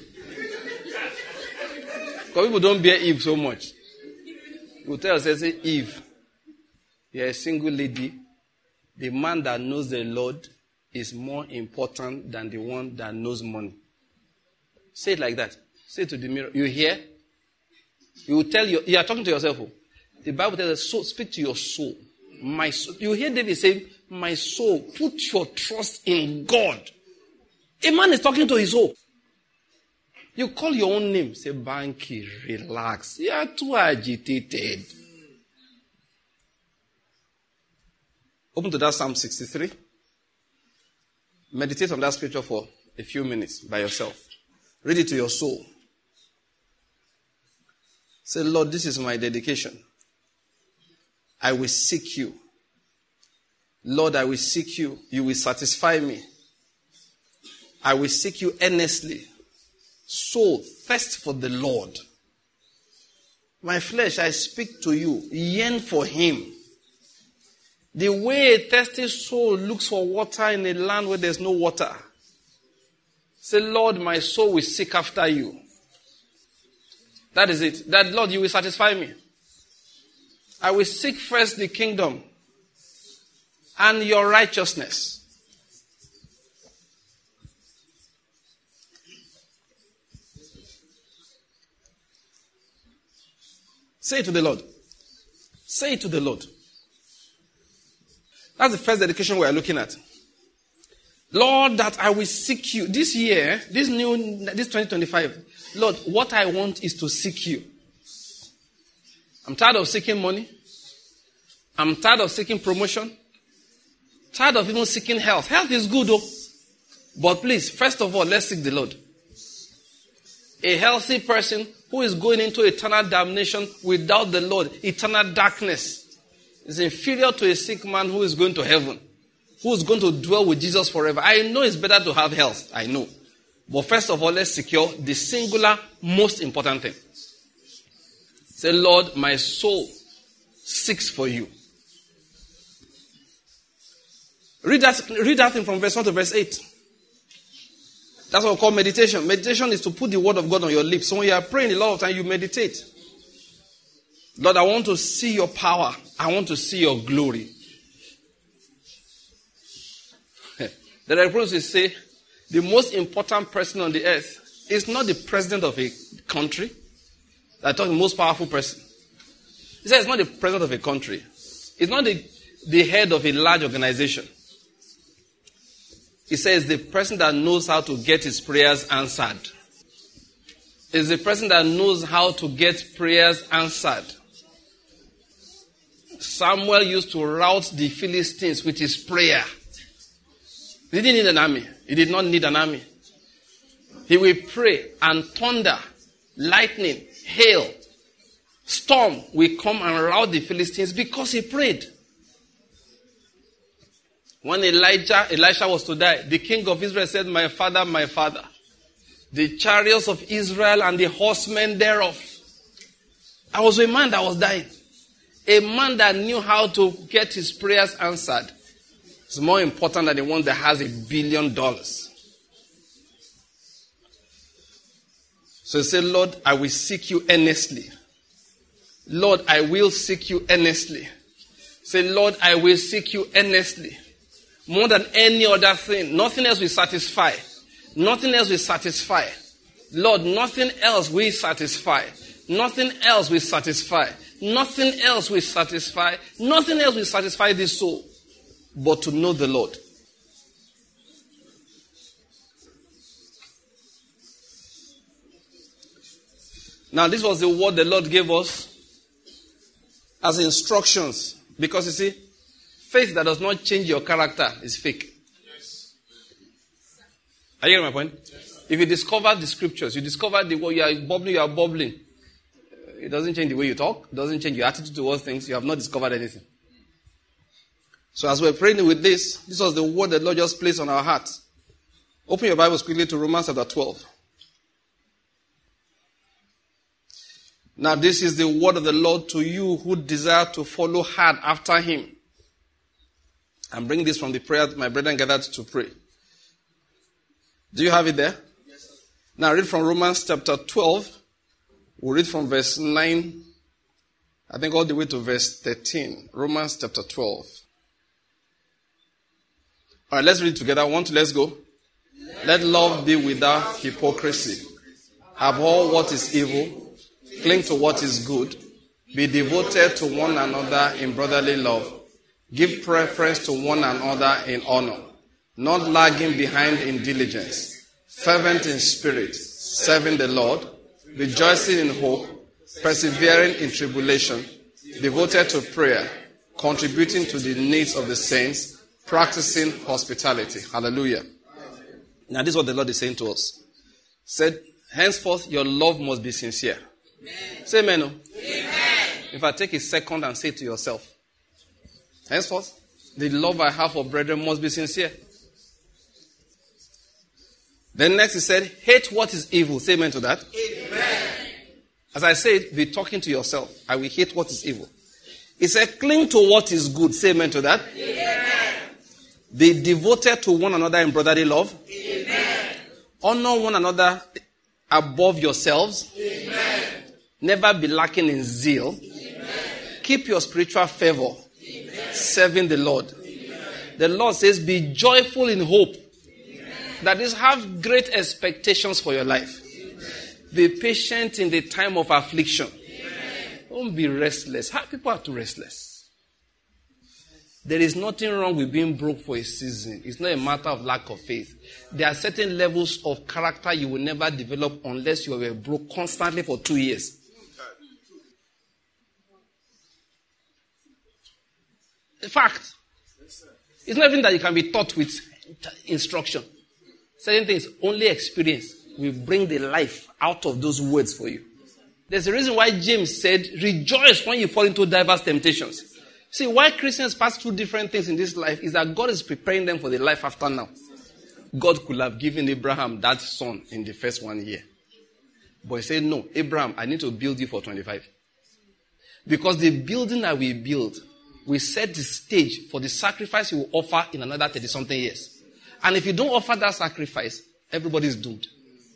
Because people don't bear Eve so much. You tell us, say, Eve, you're a single lady. The man that knows the Lord is more important than the one that knows money. Say it like that. Say it to the mirror. You hear? You will tell your, you are talking to yourself. The Bible tells us, so speak to your soul. My soul. You hear David say, my soul, put your trust in God. A man is talking to his soul. You call your own name. Say, Banky, relax. You are too agitated. Open to that Psalm sixty-three. Meditate on that scripture for a few minutes by yourself. Read it to your soul. Say, Lord, this is my dedication. I will seek you. Lord, I will seek you. You will satisfy me. I will seek you earnestly. Soul, thirst for the Lord. My flesh, I speak to you. Yearn for him. The way a thirsty soul looks for water in a land where there's no water. Say, Lord, my soul will seek after you. That is it. That, Lord, you will satisfy me. I will seek first the kingdom and your righteousness. Say it to the Lord. Say it to the Lord. That's the first dedication we are looking at. Lord, that I will seek you. This year, this new, this twenty twenty-five, Lord, what I want is to seek you. I'm tired of seeking money. I'm tired of seeking promotion. Tired of even seeking health. Health is good though. But please, first of all, let's seek the Lord. A healthy person who is going into eternal damnation without the Lord, eternal darkness, is inferior to a sick man who is going to heaven, who is going to dwell with Jesus forever. I know it's better to have health. I know. But first of all, let's secure the singular, most important thing. Say, Lord, my soul seeks for you. Read that, read that thing from verse one to verse eight. That's what we call meditation. Meditation is to put the word of God on your lips. So when you are praying a lot of time, you meditate. Lord, I want to see your power. I want to see your glory. The references say the most important person on the earth is not the president of a country. I talk the most powerful person. He said it's not the president of a country. It's not the, the head of a large organization. He says the person that knows how to get his prayers answered. Is the person that knows how to get prayers answered. Samuel used to rout the Philistines with his prayer. He didn't need an army. He did not need an army. He will pray and thunder, lightning, hail storm will come and rout the Philistines because he prayed. When Elijah, Elisha was to die, the king of Israel said, my father, my father, the chariots of Israel and the horsemen thereof. I was a man that was dying. A man that knew how to get his prayers answered. It's more important than the one that has a billion dollars. So he said, Lord, I will seek you earnestly. Lord, I will seek you earnestly. Say, Lord, I will seek you earnestly. More than any other thing. Nothing else will satisfy. Nothing else will satisfy. Lord, nothing else will satisfy. Nothing else will satisfy. Nothing else will satisfy. Nothing else will satisfy this soul but to know the Lord. Now, this was the word the Lord gave us as instructions. Because you see, faith that does not change your character is fake. Yes. Are you getting my point? Yes, if you discover the scriptures, you discover the way you are bubbling, you are bubbling. It doesn't change the way you talk. It doesn't change your attitude towards things. You have not discovered anything. So as we're praying with this, this was the word that the Lord just placed on our hearts. Open your Bibles quickly to Romans chapter twelve. Now this is the word of the Lord to you who desire to follow hard after him. I'm bringing this from the prayer my brethren gathered to pray. Do you have it there? Yes, sir. Now read from Romans chapter twelve. We'll read from verse nine, I think all the way to verse thirteen. Romans chapter twelve. All right, let's read it together. One, two, let's go. Let love be without hypocrisy. Abhor what is evil. Cling to what is good. Be devoted to one another in brotherly love. Give preference to one another in honor. Not lagging behind in diligence. Fervent in spirit. Serving the Lord. Rejoicing in hope. Persevering in tribulation. Devoted to prayer. Contributing to the needs of the saints. Practicing hospitality. Hallelujah. Now this is what the Lord is saying to us. Said, henceforth your love must be sincere. Amen. Say amen. No? Amen. If I take a second and say to yourself, henceforth, the love I have for brethren must be sincere. Then next he said, hate what is evil. Say amen to that. Amen. As I said, be talking to yourself. I will hate what is evil. He said, cling to what is good. Say amen to that. Amen. Be devoted to one another in brotherly love. Amen. Honor one another above yourselves. Amen. Never be lacking in zeal. Amen. Keep your spiritual fervor. Amen. Serving the Lord. Amen. The Lord says, be joyful in hope. Amen. That is, have great expectations for your life. Amen. Be patient in the time of affliction. Amen. Don't be restless. How people are too restless? There is nothing wrong with being broke for a season. It's not a matter of lack of faith. There are certain levels of character you will never develop unless you were broke constantly for two years. In fact, it's not even that you can be taught with instruction. Certain things, only experience will bring the life out of those words for you. There's a reason why James said, rejoice when you fall into diverse temptations. See, why Christians pass through different things in this life is that God is preparing them for the life after now. God could have given Abraham that son in the first one year. But he said, no, Abraham, I need to build you for twenty-five. Because the building that we build will set the stage for the sacrifice you will offer in another thirty-something years. And if you don't offer that sacrifice, everybody is doomed.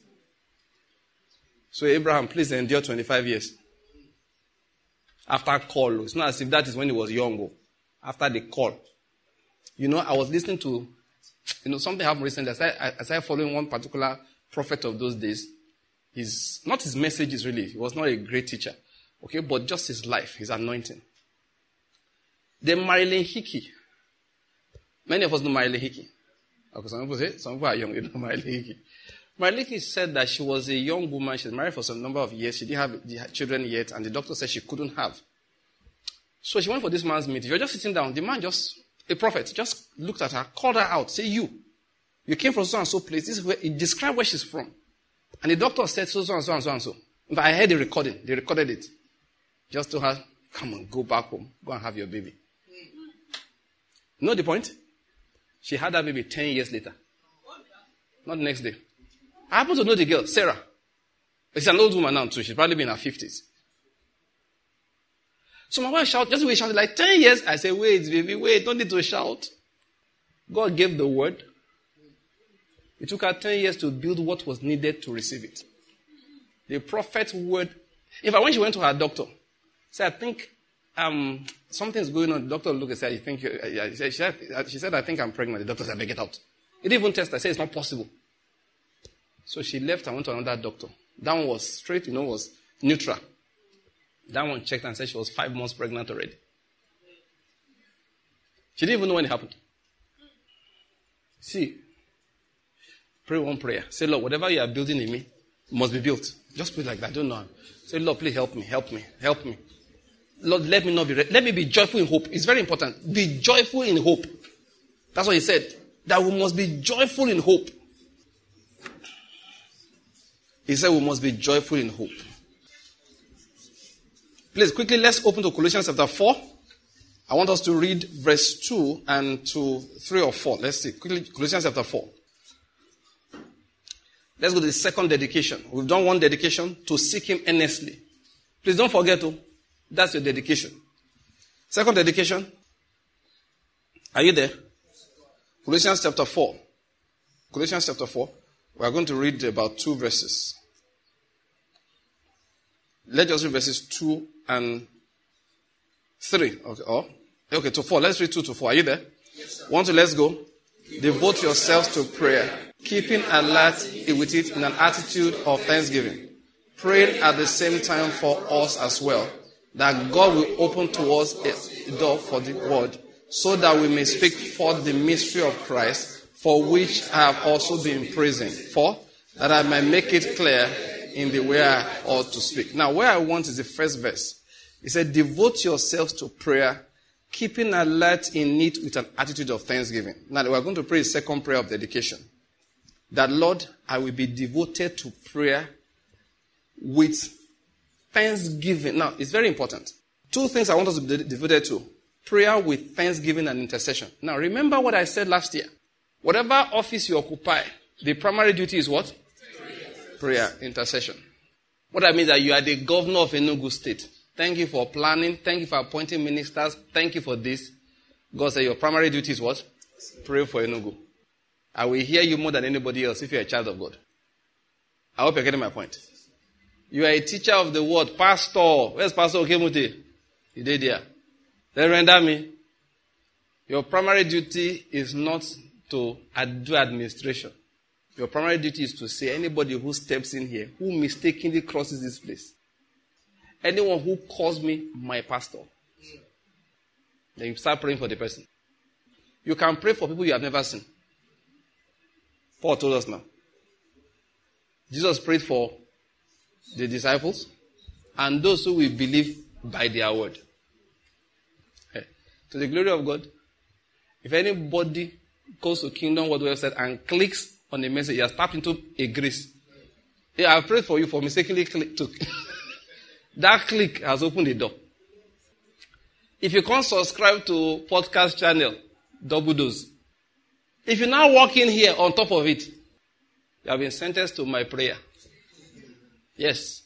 So Abraham, please endure twenty-five years. After call. It's not as if that is when he was young. After the call. You know, I was listening to, you know, something happened recently. I started, I started following one particular prophet of those days. His, not his messages really. He was not a great teacher. Okay, but just his life, his anointing. Then Marilyn Hickey. Many of us know Marilyn Hickey. Okay, some people say, some people are young, you know Marilyn Hickey. Marilyn Hickey said that she was a young woman. She was married for some number of years. She didn't have children yet, and the doctor said she couldn't have. So she went for this man's meeting. You're just sitting down. The man just, a prophet, just looked at her, called her out, say, you. You came from so and so place. This is where, he described where she's from. And the doctor said so, so and so and so and so. In fact, I heard the recording. They recorded it. Just told her, come on, go back home. Go and have your baby. You know the point? She had that baby ten years later. Not the next day. I happen to know the girl, Sarah. She's an old woman now too. She's probably been in her fifties. So my wife shouted, just the way she shouted, like ten years. I said, wait, baby, wait, don't need to shout. God gave the word. It took her ten years to build what was needed to receive it. The prophet's word. In fact, when she went to her doctor, said, I think um, something's going on. The doctor looked and said, you think you're, uh, she, said, she, said, she said, I think I'm pregnant. The doctor said, get out. He didn't even test her. I said, it's not possible. So she left and went to another doctor. That one was straight, you know, was neutral. That one checked and said she was five months pregnant already. She didn't even know when it happened. See, pray one prayer. Say, Lord, whatever you are building in me must be built. Just pray like that. Don't know. Say, Lord, please help me, help me, help me. Lord, let me not be, re- let me be joyful in hope. It's very important. Be joyful in hope. That's what he said. That we must be joyful in hope. He said we must be joyful in hope. Please, quickly, let's open to Colossians chapter four. I want us to read verse two and to three or four. Let's see. Quickly, Colossians chapter four. Let's go to the second dedication. We've done one dedication, to seek him earnestly. Please don't forget to. That's your dedication. Second dedication. Are you there? Colossians chapter four. Colossians chapter four. We are going to read about two verses. Let's just read verses two and three. Okay, oh, okay, to four. Let's read two to four. Are you there? Yes, sir. One to let's go. Devote yourselves to prayer, keeping alert with it in an attitude of thanksgiving. Praying at the same time for us as well, that God will open to us a door for the word, so that we may speak forth the mystery of Christ, for which I have also been imprisoned, for that I might make it clear in the way I ought to speak. Now, where I want is the first verse. It said, devote yourselves to prayer, keeping alert in it with an attitude of thanksgiving. Now, we are going to pray a second prayer of dedication. That, Lord, I will be devoted to prayer with thanksgiving. Now, it's very important. Two things I want us to be devoted to. Prayer with thanksgiving and intercession. Now, remember what I said last year. Whatever office you occupy, the primary duty is what? Prayer, intercession. What that means is that you are the governor of Enugu State. Thank you for planning. Thank you for appointing ministers. Thank you for this. God said your primary duty is what? Pray for Enugu. I will hear you more than anybody else if you're a child of God. I hope you're getting my point. You are a teacher of the word. Pastor. Where's Pastor Okemuti? He did there. Then render me. Your primary duty is not to do administration. Your primary duty is to say anybody who steps in here, who mistakenly crosses this place, anyone who calls me my pastor, then you start praying for the person. You can pray for people you have never seen. Paul told us now. Jesus prayed for the disciples and those who will believe by their word. Hey, to the glory of God, if anybody goes to Kingdom Word website and clicks on a message, he has tapped into a grace. Yeah, I prayed for you for mistakenly click to. That click has opened the door. If you can't subscribe to podcast channel, double dose. If you now walk in here on top of it, you have been sentenced to my prayer. Yes.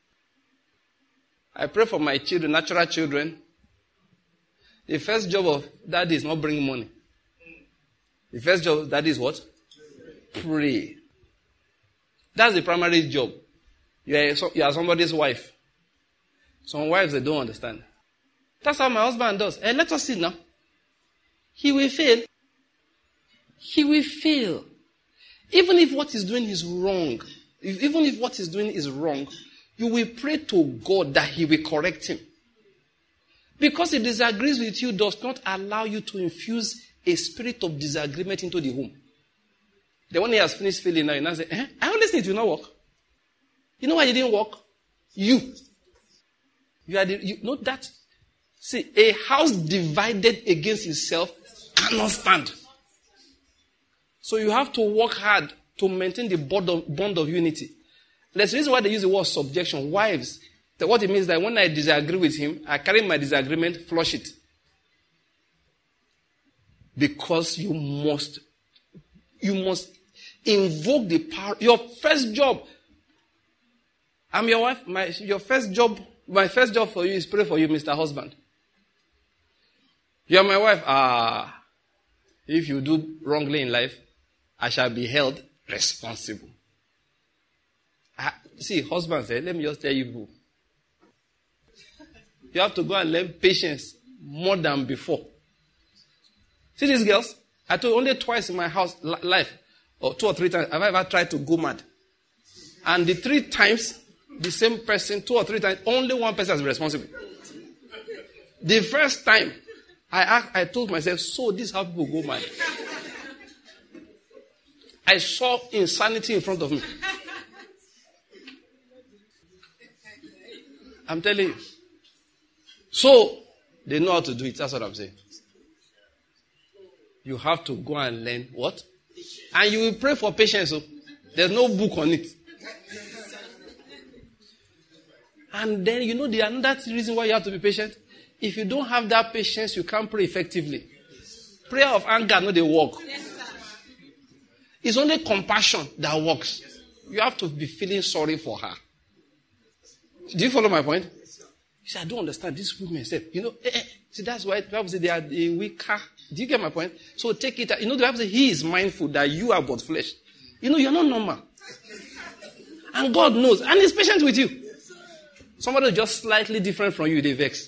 I pray for my children, natural children. The first job of daddy is not bring money. The first job of daddy is what? Pray. That's the primary job. You are, you are somebody's wife. Some wives, they don't understand. That's how my husband does. And let us see now. He will fail. He will fail. Even if what he's doing is wrong, if, even if what he's doing is wrong, you will pray to God that he will correct him. Because he disagrees with you does not allow you to infuse a spirit of disagreement into the home. Then when he has finished failing now, you now say, eh, I always think it will not work. You know why it didn't work? You. You are the, you know that. See, a house divided against itself cannot stand. So you have to work hard to maintain the bond of, bond of unity. There's a reason why they use the word subjection. Wives, So what it means is that when I disagree with him, I carry my disagreement, flush it. Because you must, you must invoke the power. Your first job, I'm your wife, my, your first job, my first job for you is pray for you, Mister Husband. You're my wife. Ah, if you do wrongly in life, I shall be held responsible. I, see, husbands, eh, let me just tell you, boo. You have to go and learn patience more than before. See these girls? I told you only twice in my house life, or two or three times, have I ever tried to go mad. And the three times, the same person, two or three times, only one person has been responsible. The first time, I asked, I told myself, so this is how people go mad. I saw insanity in front of me. I'm telling you. So, they know how to do it. That's what I'm saying. You have to go and learn what? And you will pray for patience. So there's no book on it. And then, you know, the another reason why you have to be patient. If you don't have that patience, you can't pray effectively. Prayer of anger, no, they work. It's only compassion that works. You have to be feeling sorry for her. Do you follow my point? You say, I don't understand this woman. Say, you know, eh, eh. See, that's why the Bible says they are the weaker. Do you get my point? So take it. You know, the Bible says he is mindful that you are but flesh. You know, you're not normal. And God knows. And he's patient with you. Somebody is just slightly different from you, they vex.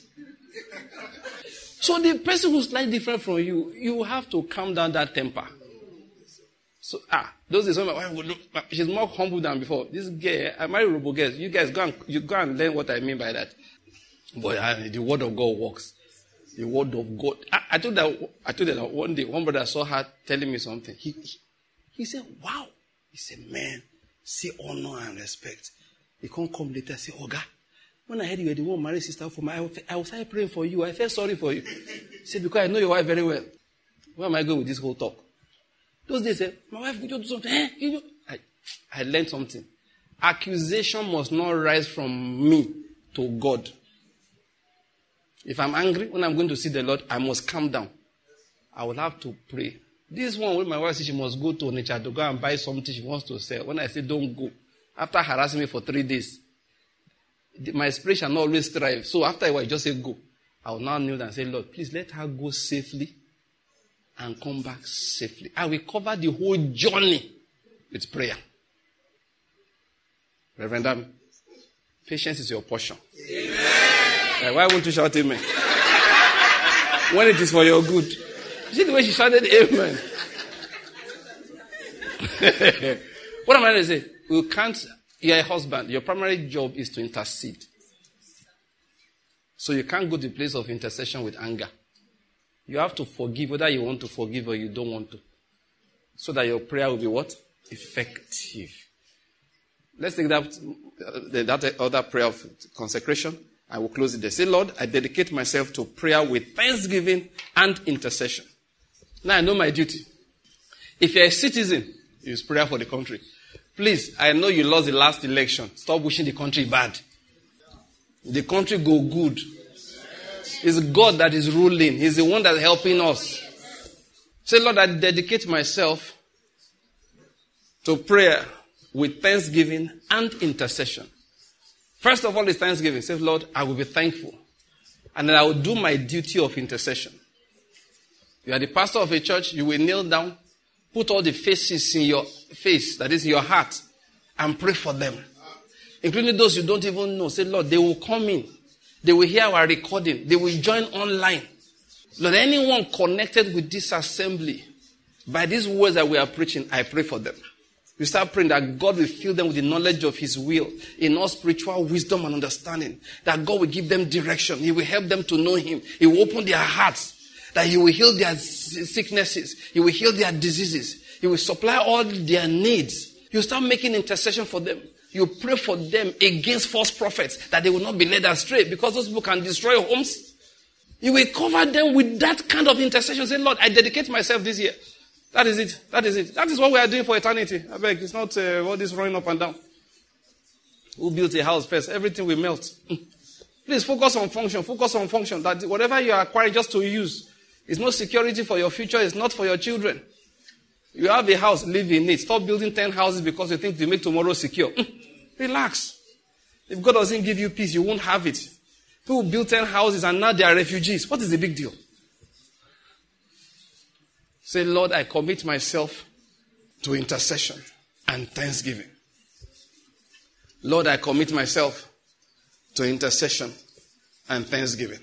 So the person who's slightly different from you, you have to calm down that temper. So, ah, those days when my wife would look, she's more humble than before. This girl, I marry robo girls. You guys go and, you go and learn what I mean by that. But uh, the word of God works. The word of God. I, I told that, I told that one day, one brother saw her telling me something. He, he, he said, wow. He said, man, see honor and respect. He can't come later and say, Oga, when I heard you were the one married sister for me, I, I was started praying for you. I felt sorry for you. He said, because I know your wife very well. Where am I going with this whole talk? Those days, said, my wife, could you do something? Eh? You I, I learned something. Accusation must not rise from me to God. If I'm angry, when I'm going to see the Lord, I must calm down. I will have to pray. This one, when my wife says she must go to Onitsha to go and buy something she wants to sell. When I say don't go, after harassing me for three days, my spirit shall not always strive. So after a while, I just say go. I will now kneel down and say, Lord, please let her go safely and come back safely. I will cover the whole journey with prayer. Reverend Dami, patience is your portion. Amen. Uh, why won't you shout amen? When it is for your good. You see the way she shouted amen? What am I going to say? You can't, you're a husband. Your primary job is to intercede. So you can't go to the place of intercession with anger. You have to forgive, whether you want to forgive or you don't want to. So that your prayer will be what? Effective. Let's take that, uh, that other prayer of consecration. I will close it there. Say, Lord, I dedicate myself to prayer with thanksgiving and intercession. Now I know my duty. If you're a citizen, use prayer for the country. Please, I know you lost the last election. Stop wishing the country bad. The country go good. It's God that is ruling. He's the one that's helping us. Say, Lord, I dedicate myself to prayer with thanksgiving and intercession. First of all is thanksgiving. Say, Lord, I will be thankful. And then I will do my duty of intercession. You are the pastor of a church, you will kneel down, put all the faces in your face, that is your heart, and pray for them. Including those you don't even know. Say, Lord, they will come in. They will hear our recording. They will join online. Lord, anyone connected with this assembly, by these words that we are preaching, I pray for them. You start praying that God will fill them with the knowledge of His will, in all spiritual wisdom and understanding. That God will give them direction. He will help them to know Him. He will open their hearts. That He will heal their sicknesses. He will heal their diseases. He will supply all their needs. You start making intercession for them. You pray for them against false prophets, that they will not be led astray, because those people can destroy homes. You will cover them with that kind of intercession. Say, Lord, I dedicate myself this year. That is it. That is it. That is what we are doing for eternity. I beg, it's not uh, all this running up and down. Who built a house first? Everything will melt. Please focus on function. Focus on function. That whatever you are acquiring just to use is not security for your future. It's not for your children. You have a house, live in it. Stop building ten houses because you think you make tomorrow secure. Relax. If God doesn't give you peace, you won't have it. People build ten houses and now they are refugees. What is the big deal? Say, Lord, I commit myself to intercession and thanksgiving. Lord, I commit myself to intercession and thanksgiving.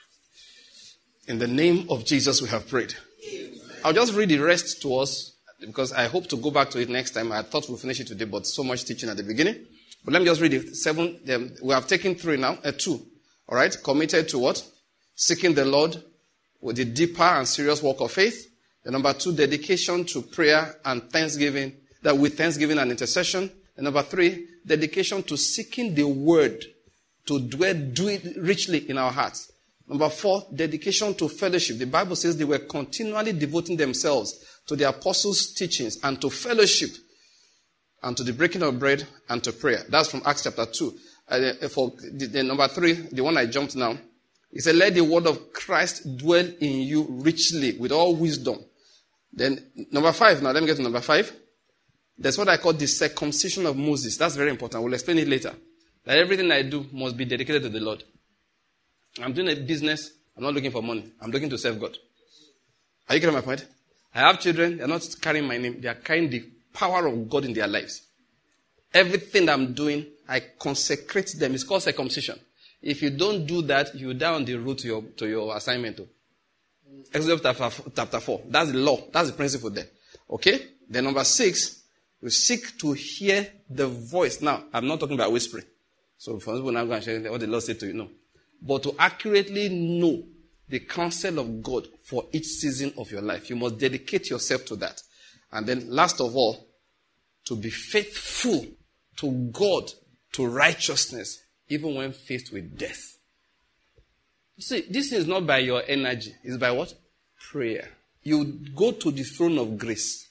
In the name of Jesus, we have prayed. I'll just read the rest to us because I hope to go back to it next time. I thought we'll finish it today, but so much teaching at the beginning. But let me just read it. Seven. Um, we have taken three now. Uh, two. All right. Committed to what? Seeking the Lord with the deeper and serious work of faith. The number two, dedication to prayer and thanksgiving. That with thanksgiving and intercession. And number three, dedication to seeking the word to dwell, do it richly in our hearts. Number four, dedication to fellowship. The Bible says they were continually devoting themselves to the apostles' teachings and to fellowship and to the breaking of bread and to prayer. That's from Acts chapter two. Uh, for the, the number three, the one I jumped now, he said, let the word of Christ dwell in you richly with all wisdom. Then number five, now let me get to number five. That's what I call the circumcision of Moses. That's very important. We'll explain it later. That everything I do must be dedicated to the Lord. I'm doing a business. I'm not looking for money. I'm looking to serve God. Are you getting my point? I have children. They're not carrying my name. They are carrying the power of God in their lives. Everything I'm doing, I consecrate them. It's called circumcision. If you don't do that, you die on the road to your, to your assignment. Exodus chapter four. That's the law. That's the principle there. Okay? Then number six, we seek to hear the voice. Now, I'm not talking about whispering. So for example, I'm going to share what the Lord said to you. No. But to accurately know the counsel of God for each season of your life, you must dedicate yourself to that. And then last of all, to be faithful to God, to righteousness, even when faced with death. See, this is not by your energy. It's by what? Prayer. You go to the throne of grace.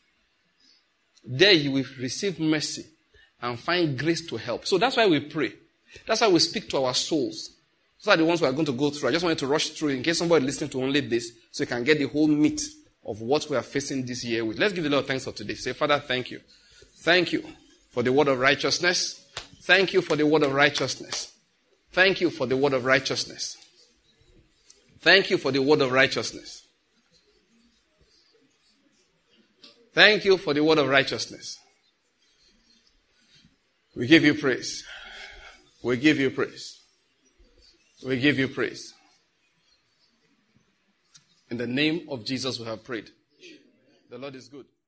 There you will receive mercy and find grace to help. So that's why we pray. That's why we speak to our souls. Those are the ones we are going to go through. I just wanted to rush through in case somebody listening to only this, so you can get the whole meat of what we are facing this year with. Let's give the Lord thanks for today. Say, Father, thank you. Thank you for the word of righteousness. Thank you for the word of righteousness. Thank you for the word of righteousness. Thank you for the word of righteousness. Thank you for the word of righteousness. We give you praise. We give you praise. We give you praise. In the name of Jesus we have prayed. The Lord is good.